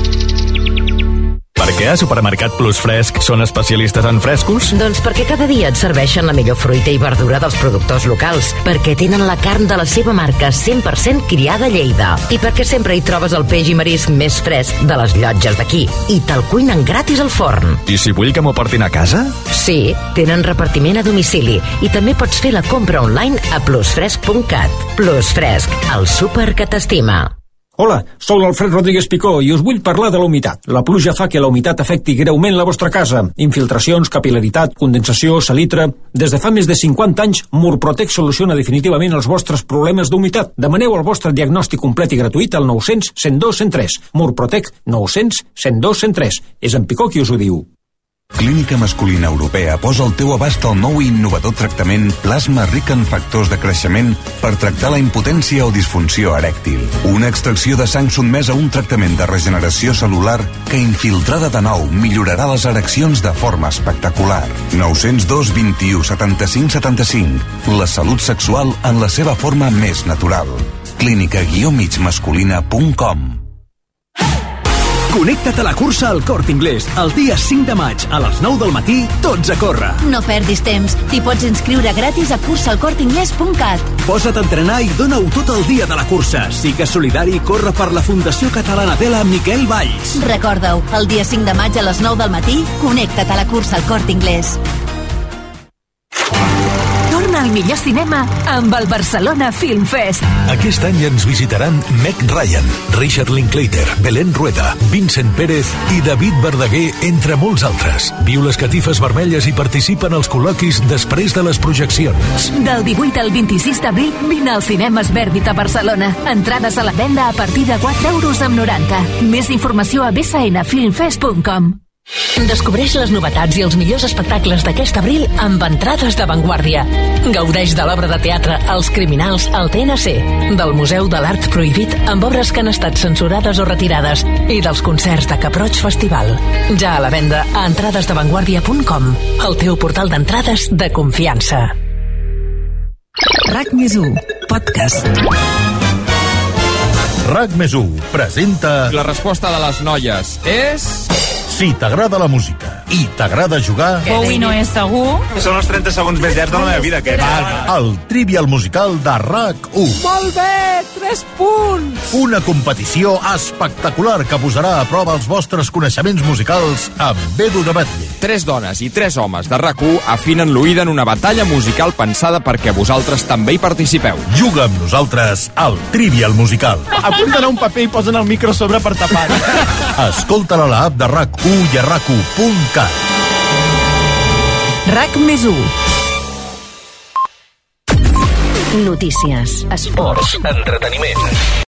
Speaker 13: Per què a Supermercat Plus Fresc són especialistes en frescos?
Speaker 29: Doncs perquè cada dia et serveixen la millor fruita i verdura dels productors locals, perquè tenen la carn de la seva marca 100% criada a Lleida, i perquè sempre hi trobes el peix i marisc més fresc de les llotges d'aquí, i te'l cuinen gratis al forn.
Speaker 13: I si vull que m'ho portin a casa?
Speaker 29: Sí, tenen repartiment a domicili, i també pots fer la compra online a plusfresc.cat. Plus Fresc, el súper que t'estima.
Speaker 24: Hola, sóc l'Alfred Rodríguez Picó i us vull parlar de la humitat. La pluja fa que la humitat afecti greument la vostra casa. Infiltracions, capil·laritat, condensació, salitre... Des de fa més de 50 anys, Murprotec soluciona definitivament els vostres problemes d'humitat. Demaneu el vostre diagnòstic complet i gratuït al 900 102 103. Murprotec 900 102 103. És en Picó qui us ho diu.
Speaker 14: Clínica Masculina Europea posa al teu abast el nou i innovador tractament plasma ric en factors de creixement per tractar la impotència o disfunció erèctil. Una extracció de sang sotmesa a un tractament de regeneració cel·lular que, infiltrada de nou, millorarà les ereccions de forma espectacular. 902 21 75 75. La salut sexual en la seva forma més natural. clínica-migmasculina.com.
Speaker 25: Connecta't a la cursa al Corte Inglés. El dia 5 de maig, a les 9 del matí, tots a córrer.
Speaker 29: No perdis temps. T'hi pots inscriure gratis a cursalcorteingles.cat.
Speaker 25: Posa't a entrenar i dona-ho tot el dia de la cursa. Sigues solidari i corre per la Fundació Catalana Tela Miquel Valls.
Speaker 29: Recorda-ho, el dia 5 de maig a les 9 del matí, connecta't a la cursa al Corte Inglés.
Speaker 30: Torna
Speaker 9: Vine al millor cinema amb el Barcelona Film Fest.
Speaker 11: Aquest any ens visitaran Meg Ryan, Richard Linklater, Belén Rueda, Vincent Pérez i David Verdaguer, entre molts altres. Viu les catifes vermelles i participa en els col·loquis després de les projeccions.
Speaker 9: Del 18 al 26 d'abril, vine al Cinemes Verbit a Barcelona. Entrades a la venda a partir de 4,90 €. Més informació a bsnfilmfest.com. Descobreix les novetats i els millors espectacles d'aquest abril amb entrades d'avantguàrdia. Gaudeix de l'obra de teatre Els Criminals al TNC, del Museu de l'Art Prohibit amb obres que han estat censurades o retirades i dels concerts de Cap-roig Festival. Ja a la venda a entradesdavantguàrdia.com, el teu portal d'entrades de confiança.
Speaker 5: RAC+1, podcast.
Speaker 11: RAC+1 presenta...
Speaker 15: La resposta de les noies és...
Speaker 11: Si t'agrada la música i t'agrada jugar...
Speaker 18: Bowie no és segur.
Speaker 15: Són els 30 segons més llargs de la meva vida, aquest.
Speaker 11: El Trivial Musical de RAC1.
Speaker 18: Molt bé, 3 punts.
Speaker 11: Una competició espectacular que posarà a prova els vostres coneixements musicals amb Edu de Batlle.
Speaker 15: 3 dones i 3 homes de RAC1 afinen l'oïda en una batalla musical pensada perquè vosaltres també hi participeu.
Speaker 11: Juga amb nosaltres al Trivial Musical.
Speaker 15: Apunten a un paper i posen el micro sobre per tapar.
Speaker 11: Escolta-la a l'app de RAC1 i a RAC1.cat.
Speaker 5: RAC+1.
Speaker 9: Notícies, esports,
Speaker 11: entreteniment.